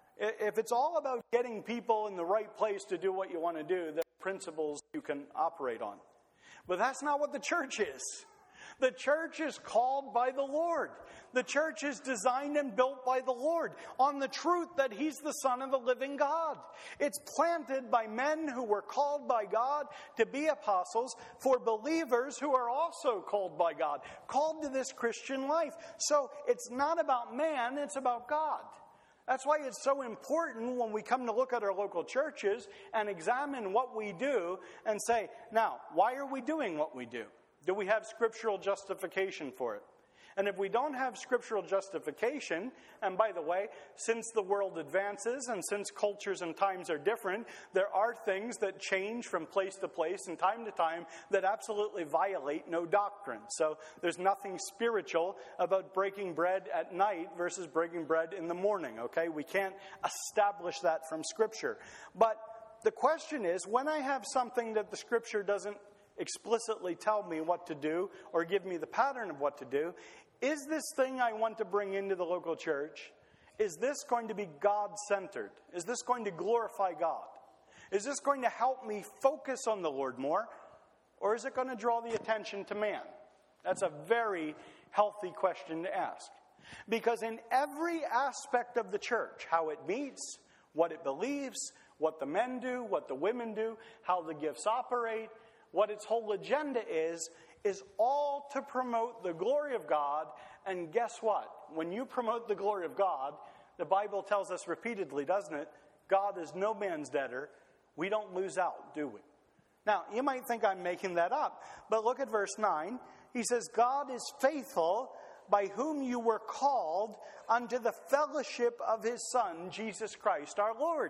if it's all about getting people in the right place to do what you want to do, there are principles you can operate on. But that's not what the church is. The church is called by the Lord. The church is designed and built by the Lord on the truth that He's the Son of the living God. It's planted by men who were called by God to be apostles for believers who are also called by God, called to this Christian life. So it's not about man, it's about God. That's why it's so important when we come to look at our local churches and examine what we do and say, now, why are we doing what we do? Do we have scriptural justification for it? And if we don't have scriptural justification, and by the way, since the world advances and since cultures and times are different, there are things that change from place to place and time to time that absolutely violate no doctrine. So there's nothing spiritual about breaking bread at night versus breaking bread in the morning, okay? We can't establish that from Scripture. But the question is, when I have something that the Scripture doesn't explicitly tell me what to do or give me the pattern of what to do, is this thing I want to bring into the local church, is this going to be God-centered? Is this going to glorify God? Is this going to help me focus on the Lord more? Or is it going to draw the attention to man? That's a very healthy question to ask. Because in every aspect of the church, how it meets, what it believes, what the men do, what the women do, how the gifts operate, what its whole agenda is, is all to promote the glory of God. And guess what? When you promote the glory of God, the Bible tells us repeatedly, doesn't it? God is no man's debtor. We don't lose out, do we? Now, you might think I'm making that up, but look at verse nine. He says, God is faithful, by whom you were called unto the fellowship of His Son, Jesus Christ our Lord.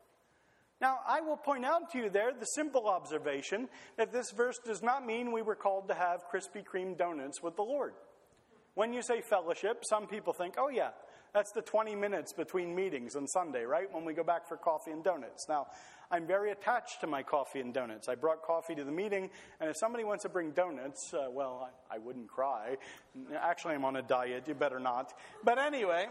Now, I will point out to you there the simple observation that this verse does not mean we were called to have Krispy Kreme donuts with the Lord. When you say fellowship, some people think, oh yeah, that's the twenty minutes between meetings on Sunday, right? When we go back for coffee and donuts. Now, I'm very attached to my coffee and donuts. I brought coffee to the meeting, and if somebody wants to bring donuts, uh, well, I, I wouldn't cry. Actually, I'm on a diet. You better not. But anyway...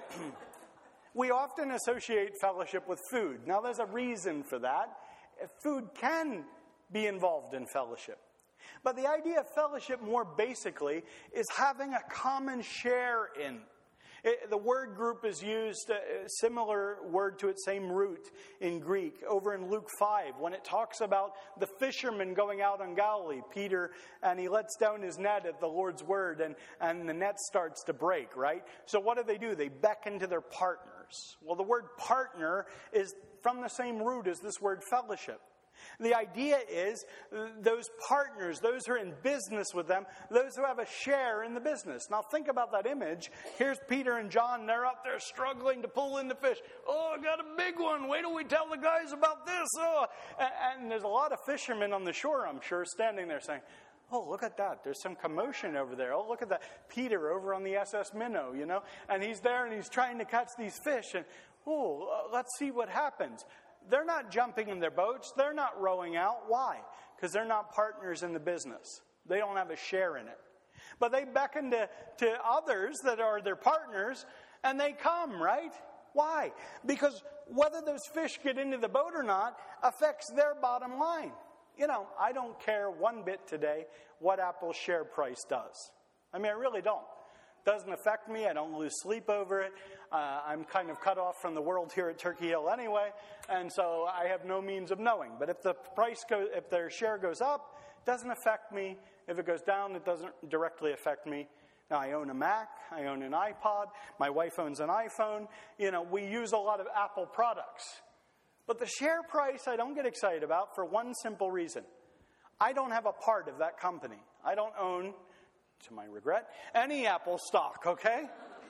We often associate fellowship with food. Now, there's a reason for that. Food can be involved in fellowship. But the idea of fellowship, more basically, is having a common share in. It, the word group is used, a similar word to its same root in Greek, over in Luke five, when it talks about the fishermen going out on Galilee, Peter, and he lets down his net at the Lord's word, and, and the net starts to break, right? So what do they do? They beckon to their partners. Well, the word partner is from the same root as this word fellowship. The idea is those partners, those who are in business with them, those who have a share in the business. Now think about that image. Here's Peter and John. They're up there struggling to pull in the fish. Oh, I got a big one. Wait till we tell the guys about this. Oh. And there's a lot of fishermen on the shore, I'm sure, standing there saying, oh, look at that. There's some commotion over there. Oh, look at that. Peter over on the S S Minnow, you know. And he's there and he's trying to catch these fish. And, oh, let's see what happens. They're not jumping in their boats. They're not rowing out. Why? Because they're not partners in the business. They don't have a share in it. But they beckon to, to others that are their partners, and they come, right? Why? Because whether those fish get into the boat or not affects their bottom line. You know, I don't care one bit today what Apple's share price does. I mean, I really don't. Doesn't affect me. I don't lose sleep over it. Uh, I'm kind of cut off from the world here at Turkey Hill anyway, and so I have no means of knowing. But if the price goes, if their share goes up, it doesn't affect me. If it goes down, it doesn't directly affect me. Now, I own a Mac. I own an iPod. My wife owns an iPhone. You know, we use a lot of Apple products. But the share price I don't get excited about for one simple reason. I don't have a part of that company. I don't own, to my regret, any Apple stock, okay?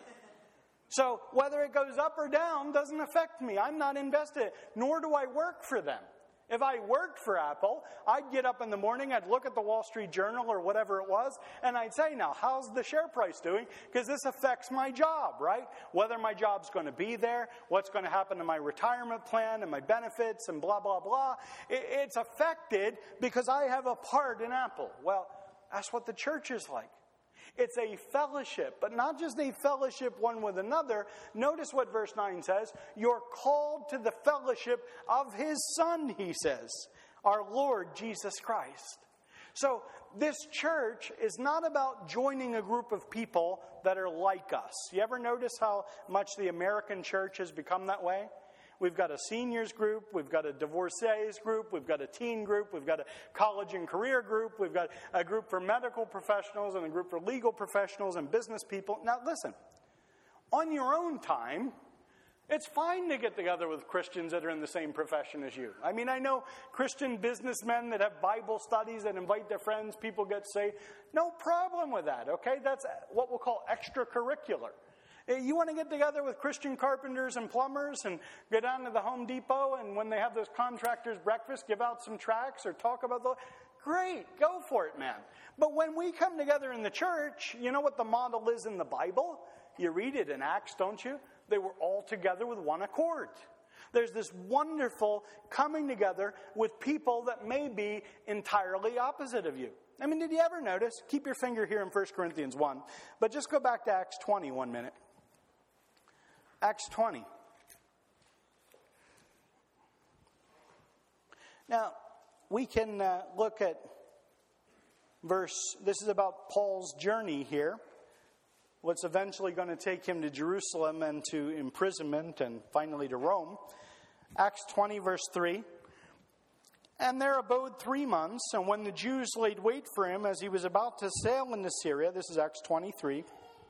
So whether it goes up or down doesn't affect me. I'm not invested, nor do I work for them. If I worked for Apple, I'd get up in the morning, I'd look at the Wall Street Journal or whatever it was, and I'd say, now, how's the share price doing? Because this affects my job, right? Whether my job's going to be there, what's going to happen to my retirement plan and my benefits and blah, blah, blah. It's affected because I have a part in Apple. Well, that's what the church is like. It's a fellowship, but not just a fellowship one with another. Notice what verse nine says. You're called to the fellowship of his Son, he says, our Lord Jesus Christ. So this church is not about joining a group of people that are like us. You ever notice how much the American church has become that way? We've got a seniors group, we've got a divorcees group, we've got a teen group, we've got a college and career group, we've got a group for medical professionals and a group for legal professionals and business people. Now listen, on your own time, it's fine to get together with Christians that are in the same profession as you. I mean, I know Christian businessmen that have Bible studies that invite their friends, people get saved. No problem with that, okay? That's what we'll call extracurricular. You want to get together with Christian carpenters and plumbers and go down to the Home Depot and when they have those contractors breakfast, give out some tracts or talk about the... Great, go for it, man. But when we come together in the church, you know what the model is in the Bible? You read it in Acts, don't you? They were all together with one accord. There's this wonderful coming together with people that may be entirely opposite of you. I mean, did you ever notice? Keep your finger here in First Corinthians one, but just go back to Acts twenty one minute. Acts twenty. Now, we can uh, look at verse, this is about Paul's journey here. What's eventually going to take him to Jerusalem and to imprisonment and finally to Rome. Acts twenty, verse three. And there abode three months, and when the Jews laid wait for him as he was about to sail into Syria, this is Acts twenty-three,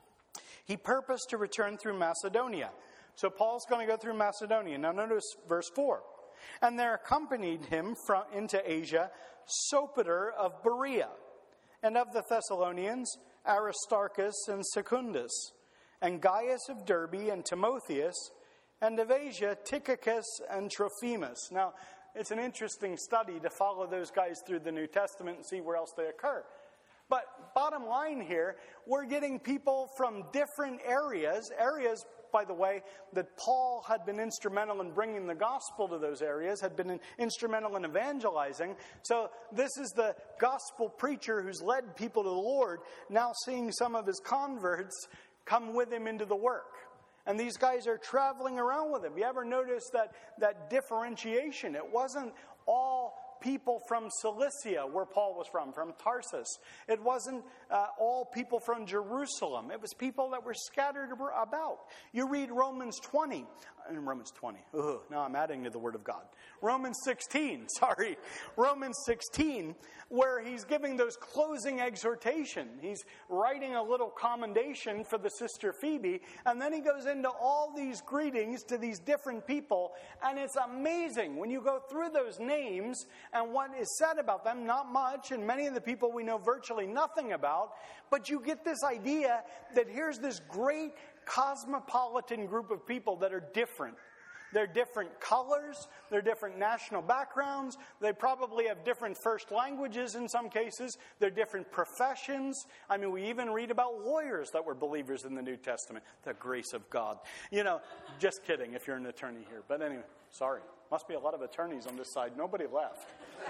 he purposed to return through Macedonia. So Paul's going to go through Macedonia. Now notice verse four. And there accompanied him from, into Asia Sopater of Berea, and of the Thessalonians Aristarchus and Secundus, and Gaius of Derbe and Timotheus, and of Asia Tychicus and Trophimus. Now, it's an interesting study to follow those guys through the New Testament and see where else they occur. But bottom line here, we're getting people from different areas, areas, by the way, that Paul had been instrumental in bringing the gospel to those areas, had been instrumental in evangelizing. So this is the gospel preacher who's led people to the Lord, now seeing some of his converts come with him into the work. And these guys are traveling around with him. You ever notice that, that differentiation? It wasn't all people from Cilicia, where Paul was from, from Tarsus. It wasn't uh, all people from Jerusalem. It was people that were scattered about. You read Romans twenty. In Romans twenty. Ugh, now I'm adding to the Word of God. Romans sixteen, sorry. Romans sixteen, where he's giving those closing exhortation. He's writing a little commendation for the sister Phoebe, and then he goes into all these greetings to these different people, and it's amazing when you go through those names and what is said about them, not much, and many of the people we know virtually nothing about, but you get this idea that here's this great cosmopolitan group of people that are different. They're different colors, they're different national backgrounds, they probably have different first languages in some cases, they're different professions. I mean, we even read about lawyers that were believers in the New Testament. The grace of God. You know, just kidding if you're an attorney here. But anyway, sorry. Must be a lot of attorneys on this side. Nobody left.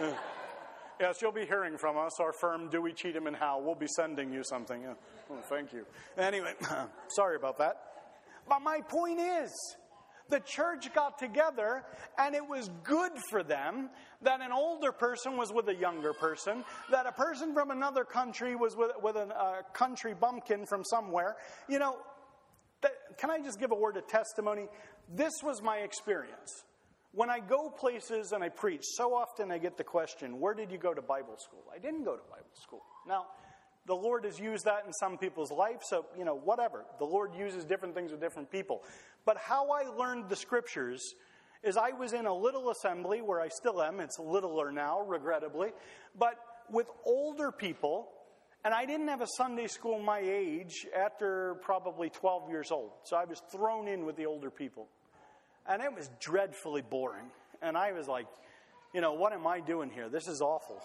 Yes, you'll be hearing from us, our firm, Dewey, Cheatham and Howe. We'll be sending you something. Oh, thank you. Anyway, sorry about that. But my point is, the church got together, and it was good for them that an older person was with a younger person, that a person from another country was with, with a uh, country bumpkin from somewhere. You know, th- can I just give a word of testimony? This was my experience. When I go places and I preach, so often I get the question, where did you go to Bible school? I didn't go to Bible school. Now, the Lord has used that in some people's life, so, you know, whatever. The Lord uses different things with different people. But how I learned the Scriptures is I was in a little assembly, where I still am. It's littler now, regrettably. But with older people, and I didn't have a Sunday school my age after probably twelve years old. So I was thrown in with the older people. And it was dreadfully boring. And I was like, you know, what am I doing here? This is awful.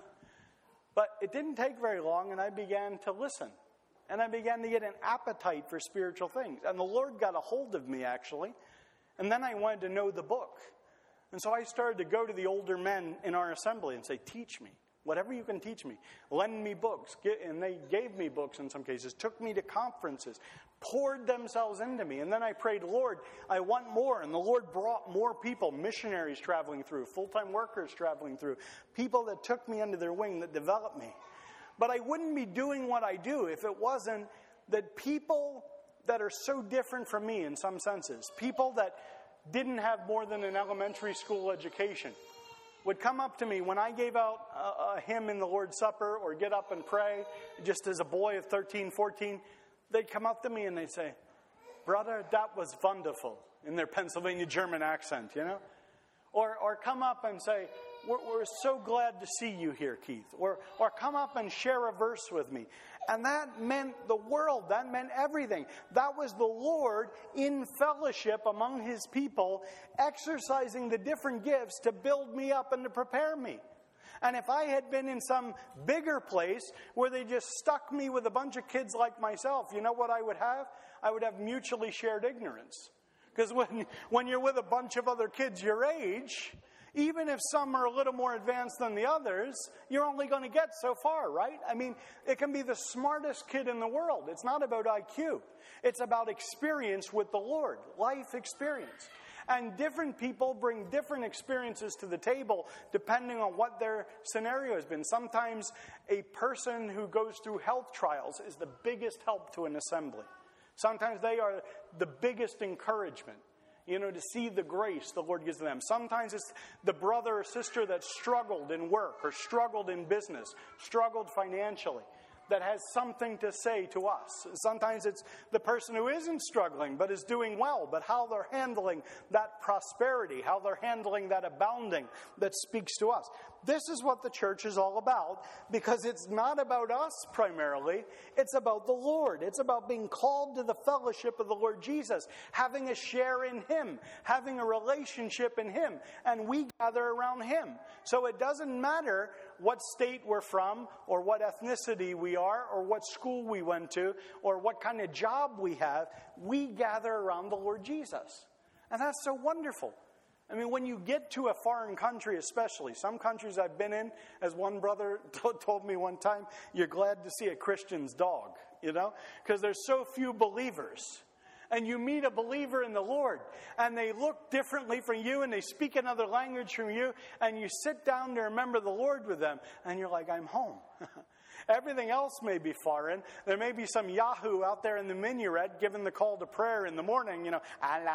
But it didn't take very long, and I began to listen. And I began to get an appetite for spiritual things. And the Lord got a hold of me, actually. And then I wanted to know the book. And so I started to go to the older men in our assembly and say, teach me. Whatever you can teach me. Lend me books. And they gave me books in some cases. Took me to conferences. Poured themselves into me. And then I prayed, Lord, I want more. And the Lord brought more people. Missionaries traveling through. Full-time workers traveling through. People that took me under their wing, that developed me. But I wouldn't be doing what I do if it wasn't that people that are so different from me in some senses. People that didn't have more than an elementary school education would come up to me when I gave out a, a hymn in the Lord's Supper or get up and pray, just as a boy of thirteen, fourteen, they'd come up to me and they'd say, brother, that was wonderful, in their Pennsylvania German accent, you know? Or, or come up and say, we're, we're so glad to see you here, Keith. Or, or come up and share a verse with me. And that meant the world. That meant everything. That was the Lord in fellowship among his people, exercising the different gifts to build me up and to prepare me. And if I had been in some bigger place where they just stuck me with a bunch of kids like myself, you know what I would have? I would have mutually shared ignorance. Because when, when you're with a bunch of other kids your age, even if some are a little more advanced than the others, you're only going to get so far, right? I mean, it can be the smartest kid in the world. It's not about I Q. It's about experience with the Lord, life experience. And different people bring different experiences to the table depending on what their scenario has been. Sometimes a person who goes through health trials is the biggest help to an assembly. Sometimes they are the biggest encouragement, you know, to see the grace the Lord gives to them. Sometimes it's the brother or sister that struggled in work or struggled in business, struggled financially, that has something to say to us. Sometimes it's the person who isn't struggling but is doing well, but how they're handling that prosperity, how they're handling that abounding that speaks to us. This is what the church is all about, because it's not about us primarily. It's about the Lord. It's about being called to the fellowship of the Lord Jesus, having a share in him, having a relationship in him, and we gather around him. So it doesn't matter what state we're from, or what ethnicity we are, or what school we went to, or what kind of job we have. We gather around the Lord Jesus. And that's so wonderful. I mean, when you get to a foreign country especially, some countries I've been in, as one brother t- told me one time, you're glad to see a Christian's dog, you know, because there's so few believers. And you meet a believer in the Lord, and they look differently from you, and they speak another language from you, and you sit down to remember the Lord with them, and you're like, I'm home. Everything else may be foreign. There may be some Yahoo out there in the minaret giving the call to prayer in the morning, you know,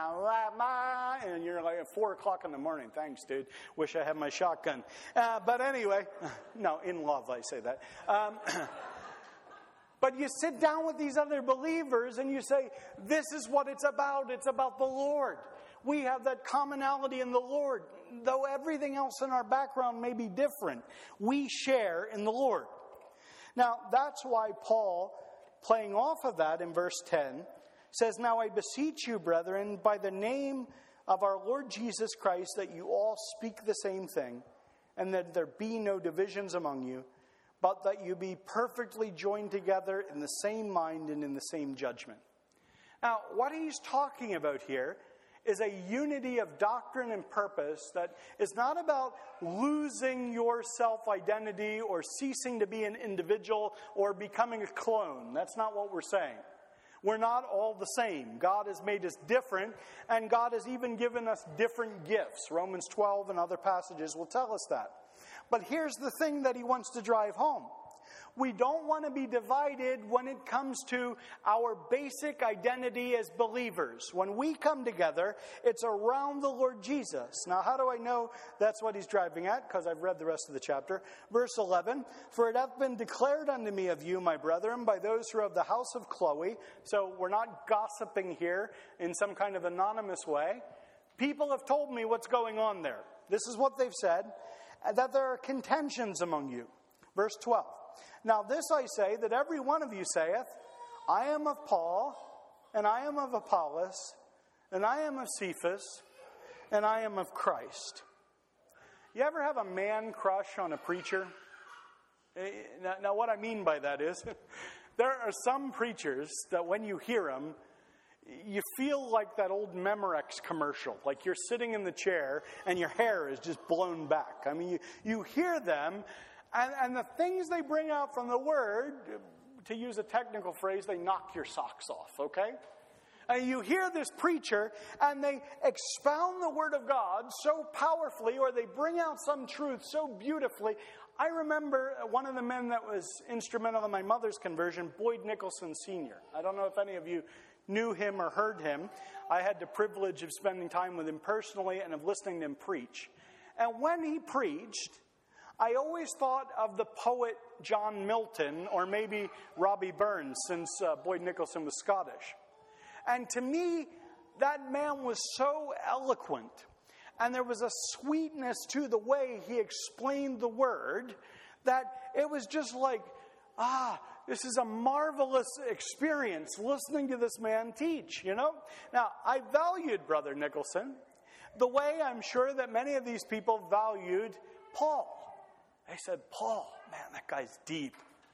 and you're like at four o'clock in the morning. Thanks, dude. Wish I had my shotgun. Uh, but anyway, no, in love I say that. Um, But you sit down with these other believers and you say, this is what it's about. It's about the Lord. We have that commonality in the Lord. Though everything else in our background may be different, we share in the Lord. Now, that's why Paul, playing off of that in verse ten, says, now I beseech you, brethren, by the name of our Lord Jesus Christ, that you all speak the same thing, and that there be no divisions among you, but that you be perfectly joined together in the same mind and in the same judgment. Now, what he's talking about here is a unity of doctrine and purpose that is not about losing your self-identity or ceasing to be an individual or becoming a clone. That's not what we're saying. We're not all the same. God has made us different, and God has even given us different gifts. Romans twelve and other passages will tell us that. But here's the thing that he wants to drive home. We don't want to be divided when it comes to our basic identity as believers. When we come together, it's around the Lord Jesus. Now, how do I know that's what he's driving at? Because I've read the rest of the chapter. Verse eleven, for it hath been declared unto me of you, my brethren, by those who are of the house of Chloe. So we're not gossiping here in some kind of anonymous way. People have told me what's going on there. This is what they've said, that there are contentions among you. Verse twelve. Now this I say, that every one of you saith, I am of Paul, and I am of Apollos, and I am of Cephas, and I am of Christ. You ever have a man crush on a preacher? Now, now what I mean by that is, there are some preachers that when you hear them, you feel like that old Memorex commercial, like you're sitting in the chair and your hair is just blown back. I mean, you, you hear them, and, and the things they bring out from the Word, to use a technical phrase, they knock your socks off, okay? And you hear this preacher, and they expound the Word of God so powerfully, or they bring out some truth so beautifully. I remember one of the men that was instrumental in my mother's conversion, Boyd Nicholson Senior I don't know if any of you knew him or heard him. I had the privilege of spending time with him personally and of listening to him preach. And when he preached, I always thought of the poet John Milton, or maybe Robbie Burns, since uh, Boyd Nicholson was Scottish. And to me, that man was so eloquent, and there was a sweetness to the way he explained the Word, that it was just like, ah, this is a marvelous experience listening to this man teach, you know? Now, I valued Brother Nicholson the way I'm sure that many of these people valued Paul. They said, Paul, man, that guy's deep.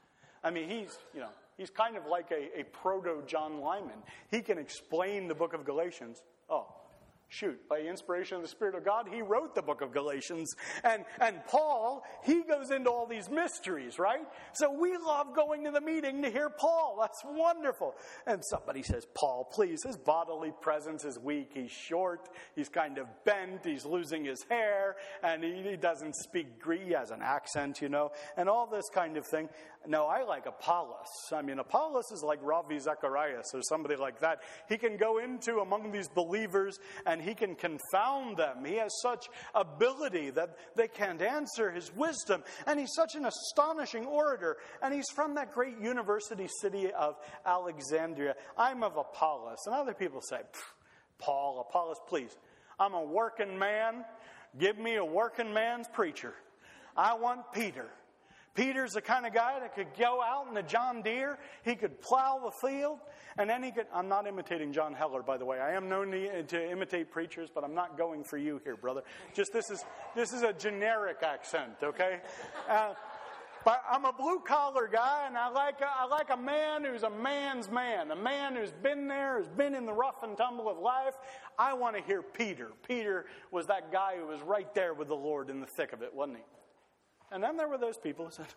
I mean, he's, you know, he's kind of like a, a proto-John Lyman. He can explain the book of Galatians. Oh, shoot, by inspiration of the Spirit of God, he wrote the book of Galatians. And, and Paul, he goes into all these mysteries, right? So we love going to the meeting to hear Paul. That's wonderful. And somebody says, Paul, please, his bodily presence is weak. He's short. He's kind of bent. He's losing his hair. And he, he doesn't speak Greek. He has an accent, you know, and all this kind of thing. No, I like Apollos. I mean, Apollos is like Ravi Zacharias or somebody like that. He can go into among these believers and he can confound them. He has such ability that they can't answer his wisdom. And he's such an astonishing orator. And he's from that great university city of Alexandria. I'm of Apollos. And other people say, Paul, Apollos, please. I'm a working man. Give me a working man's preacher. I want Peter. Peter's the kind of guy that could go out in the John Deere. He could plow the field. And then he could... I'm not imitating John Heller, by the way. I am known to, to imitate preachers, but I'm not going for you here, brother. Just this is this is a generic accent, okay? Uh, but I'm a blue-collar guy, and I like, I like a man who's a man's man. A man who's been there, who's been in the rough and tumble of life. I want to hear Peter. Peter was that guy who was right there with the Lord in the thick of it, wasn't he? And then there were those people who said,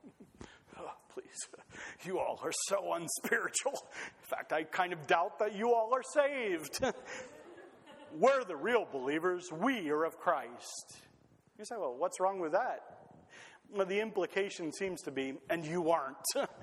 oh, please, you all are so unspiritual. In fact, I kind of doubt that you all are saved. We're the real believers. We are of Christ. You say, well, what's wrong with that? Well, the implication seems to be, and you aren't.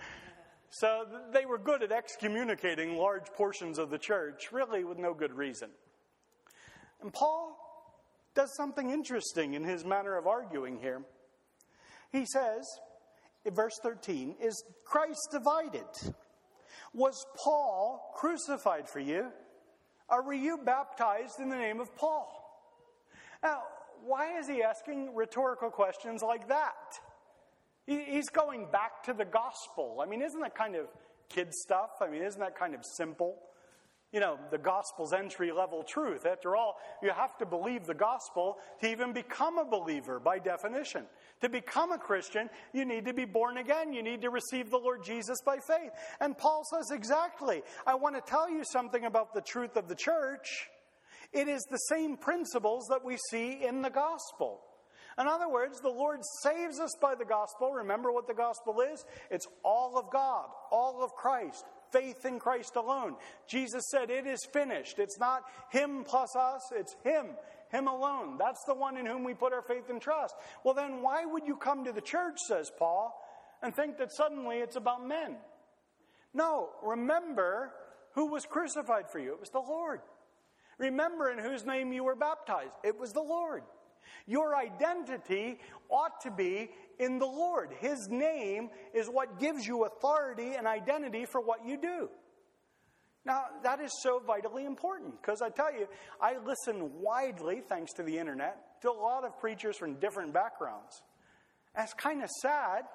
So they were good at excommunicating large portions of the church, really with no good reason. And Paul does something interesting in his manner of arguing here. He says, in verse thirteen, is Christ divided? Was Paul crucified for you? Or were you baptized in the name of Paul? Now, why is he asking rhetorical questions like that? He's going back to the gospel. I mean, isn't that kind of kid stuff? I mean, isn't that kind of simple? You know, the gospel's entry-level truth. After all, you have to believe the gospel to even become a believer by definition. To become a Christian, you need to be born again. You need to receive the Lord Jesus by faith. And Paul says exactly, I want to tell you something about the truth of the church. It is the same principles that we see in the gospel. In other words, the Lord saves us by the gospel. Remember what the gospel is? It's all of God, all of Christ. Faith in Christ alone. Jesus said, it is finished. It's not him plus us, it's him, him alone. That's the one in whom we put our faith and trust. Well, then why would you come to the church, says Paul, and think that suddenly it's about men? No, remember who was crucified for you. It was the Lord. Remember in whose name you were baptized. It was the Lord. Your identity ought to be in the Lord. His name is what gives you authority and identity for what you do. Now, that is so vitally important because I tell you, I listen widely, thanks to the internet, to a lot of preachers from different backgrounds. And it's kind of sad.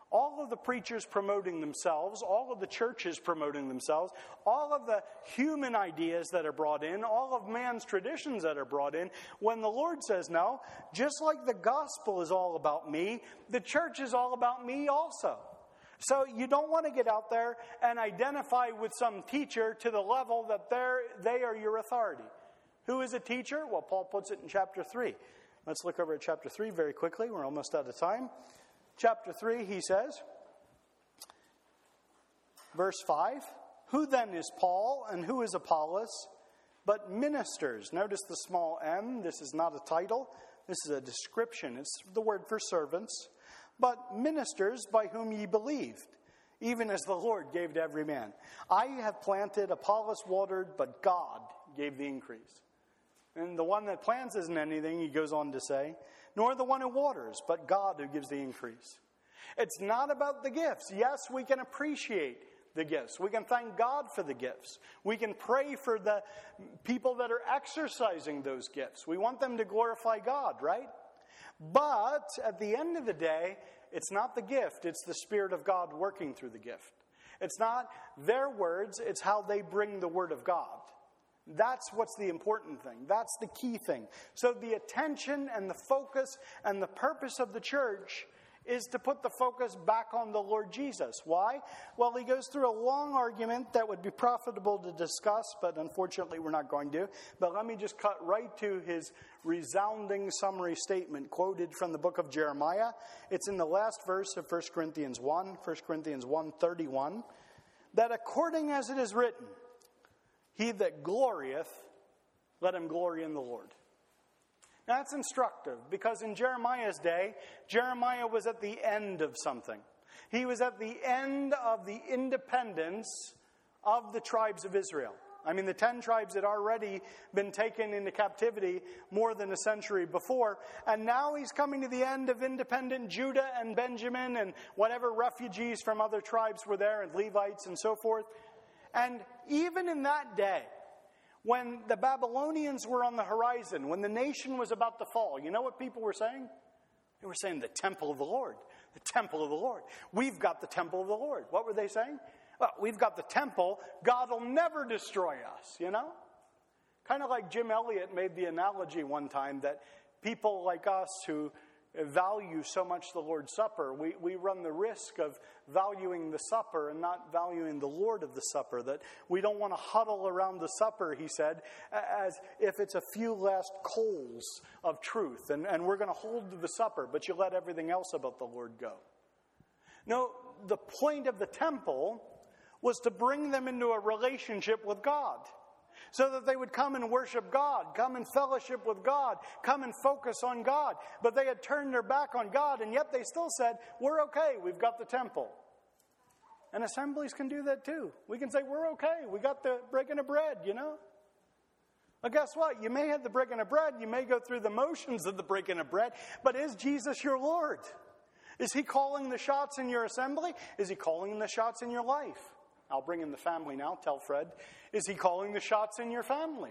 All of the preachers promoting themselves, all of the churches promoting themselves, all of the human ideas that are brought in, all of man's traditions that are brought in, when the Lord says no, just like the gospel is all about me, the church is all about me also. So you don't want to get out there and identify with some teacher to the level that they're, they are your authority. Who is a teacher? Well, Paul puts it in chapter three. Let's look over at chapter three very quickly. We're almost out of time. Chapter three, he says, verse five, who then is Paul and who is Apollos, but ministers? Notice the small m. This is not a title. This is a description. It's the word for servants. But ministers by whom ye believed, even as the Lord gave to every man. I have planted, Apollos watered, but God gave the increase. And the one that plants isn't anything, he goes on to say, nor the one who waters, but God who gives the increase. It's not about the gifts. Yes, we can appreciate the gifts. We can thank God for the gifts. We can pray for the people that are exercising those gifts. We want them to glorify God, right? But at the end of the day, it's not the gift, it's the Spirit of God working through the gift. It's not their words, it's how they bring the Word of God. That's what's the important thing. That's the key thing. So the attention and the focus and the purpose of the church is to put the focus back on the Lord Jesus. Why? Well, he goes through a long argument that would be profitable to discuss, but unfortunately we're not going to. But let me just cut right to his resounding summary statement quoted from the book of Jeremiah. It's in the last verse of First Corinthians one, First Corinthians one thirty-one, that according as it is written, he that glorieth, let him glory in the Lord. Now, that's instructive because in Jeremiah's day, Jeremiah was at the end of something. He was at the end of the independence of the tribes of Israel. I mean, the ten tribes had already been taken into captivity more than a century before, and now he's coming to the end of independent Judah and Benjamin and whatever refugees from other tribes were there, and Levites and so forth. And even in that day, when the Babylonians were on the horizon, when the nation was about to fall, you know what people were saying? They were saying the temple of the Lord, the temple of the Lord. We've got the temple of the Lord. What were they saying? Well, we've got the temple. God will never destroy us, you know? Kind of like Jim Elliot made the analogy one time that people like us who value so much the Lord's Supper, we, we run the risk of valuing the supper and not valuing the Lord of the supper, that we don't want to huddle around the supper, he said, as if it's a few last coals of truth, and, and we're going to hold to the supper, but you let everything else about the Lord go. No, the point of the temple was to bring them into a relationship with God, so that they would come and worship God, come and fellowship with God, come and focus on God. But they had turned their back on God, and yet they still said, we're okay, we've got the temple. And assemblies can do that too. We can say, we're okay, we got the breaking of bread, you know. Well, guess what? You may have the breaking of bread, you may go through the motions of the breaking of bread, but is Jesus your Lord? Is he calling the shots in your assembly? Is he calling the shots in your life? I'll bring in the family now, tell Fred. Is he calling the shots in your family?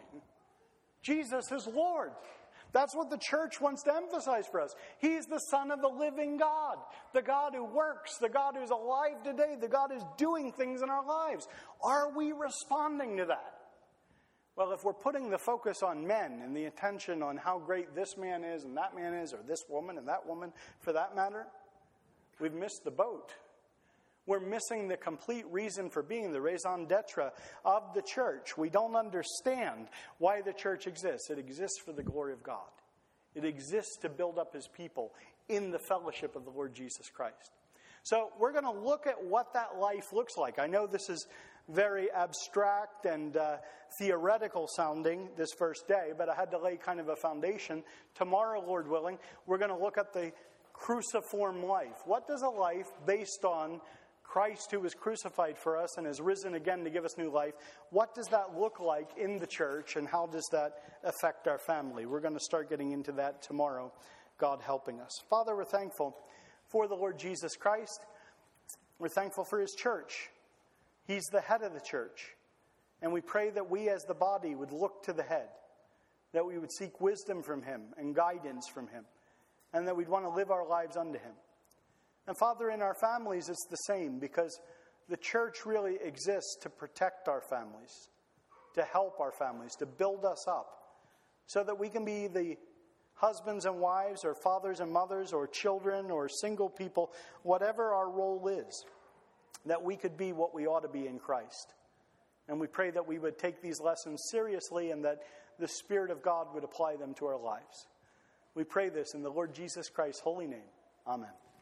Jesus is Lord. That's what the church wants to emphasize for us. He's the Son of the living God, the God who works, the God who's alive today, the God who's doing things in our lives. Are we responding to that? Well, if we're putting the focus on men and the attention on how great this man is and that man is, or this woman and that woman for that matter, we've missed the boat. We're missing the complete reason for being, the raison d'etre of the church. We don't understand why the church exists. It exists for the glory of God. It exists to build up his people in the fellowship of the Lord Jesus Christ. So we're going to look at what that life looks like. I know this is very abstract and uh, theoretical sounding this first day, but I had to lay kind of a foundation. Tomorrow, Lord willing, we're going to look at the cruciform life. What does a life based on Christ who was crucified for us and has risen again to give us new life, what does that look like in the church, and how does that affect our family? We're going to start getting into that tomorrow, God helping us. Father, we're thankful for the Lord Jesus Christ. We're thankful for his church. He's the head of the church. And we pray that we as the body would look to the head, that we would seek wisdom from him and guidance from him, and that we'd want to live our lives unto him. And Father, in our families, it's the same, because the church really exists to protect our families, to help our families, to build us up, so that we can be the husbands and wives, or fathers and mothers, or children, or single people, whatever our role is, that we could be what we ought to be in Christ. And we pray that we would take these lessons seriously and that the Spirit of God would apply them to our lives. We pray this in the Lord Jesus Christ's holy name. Amen.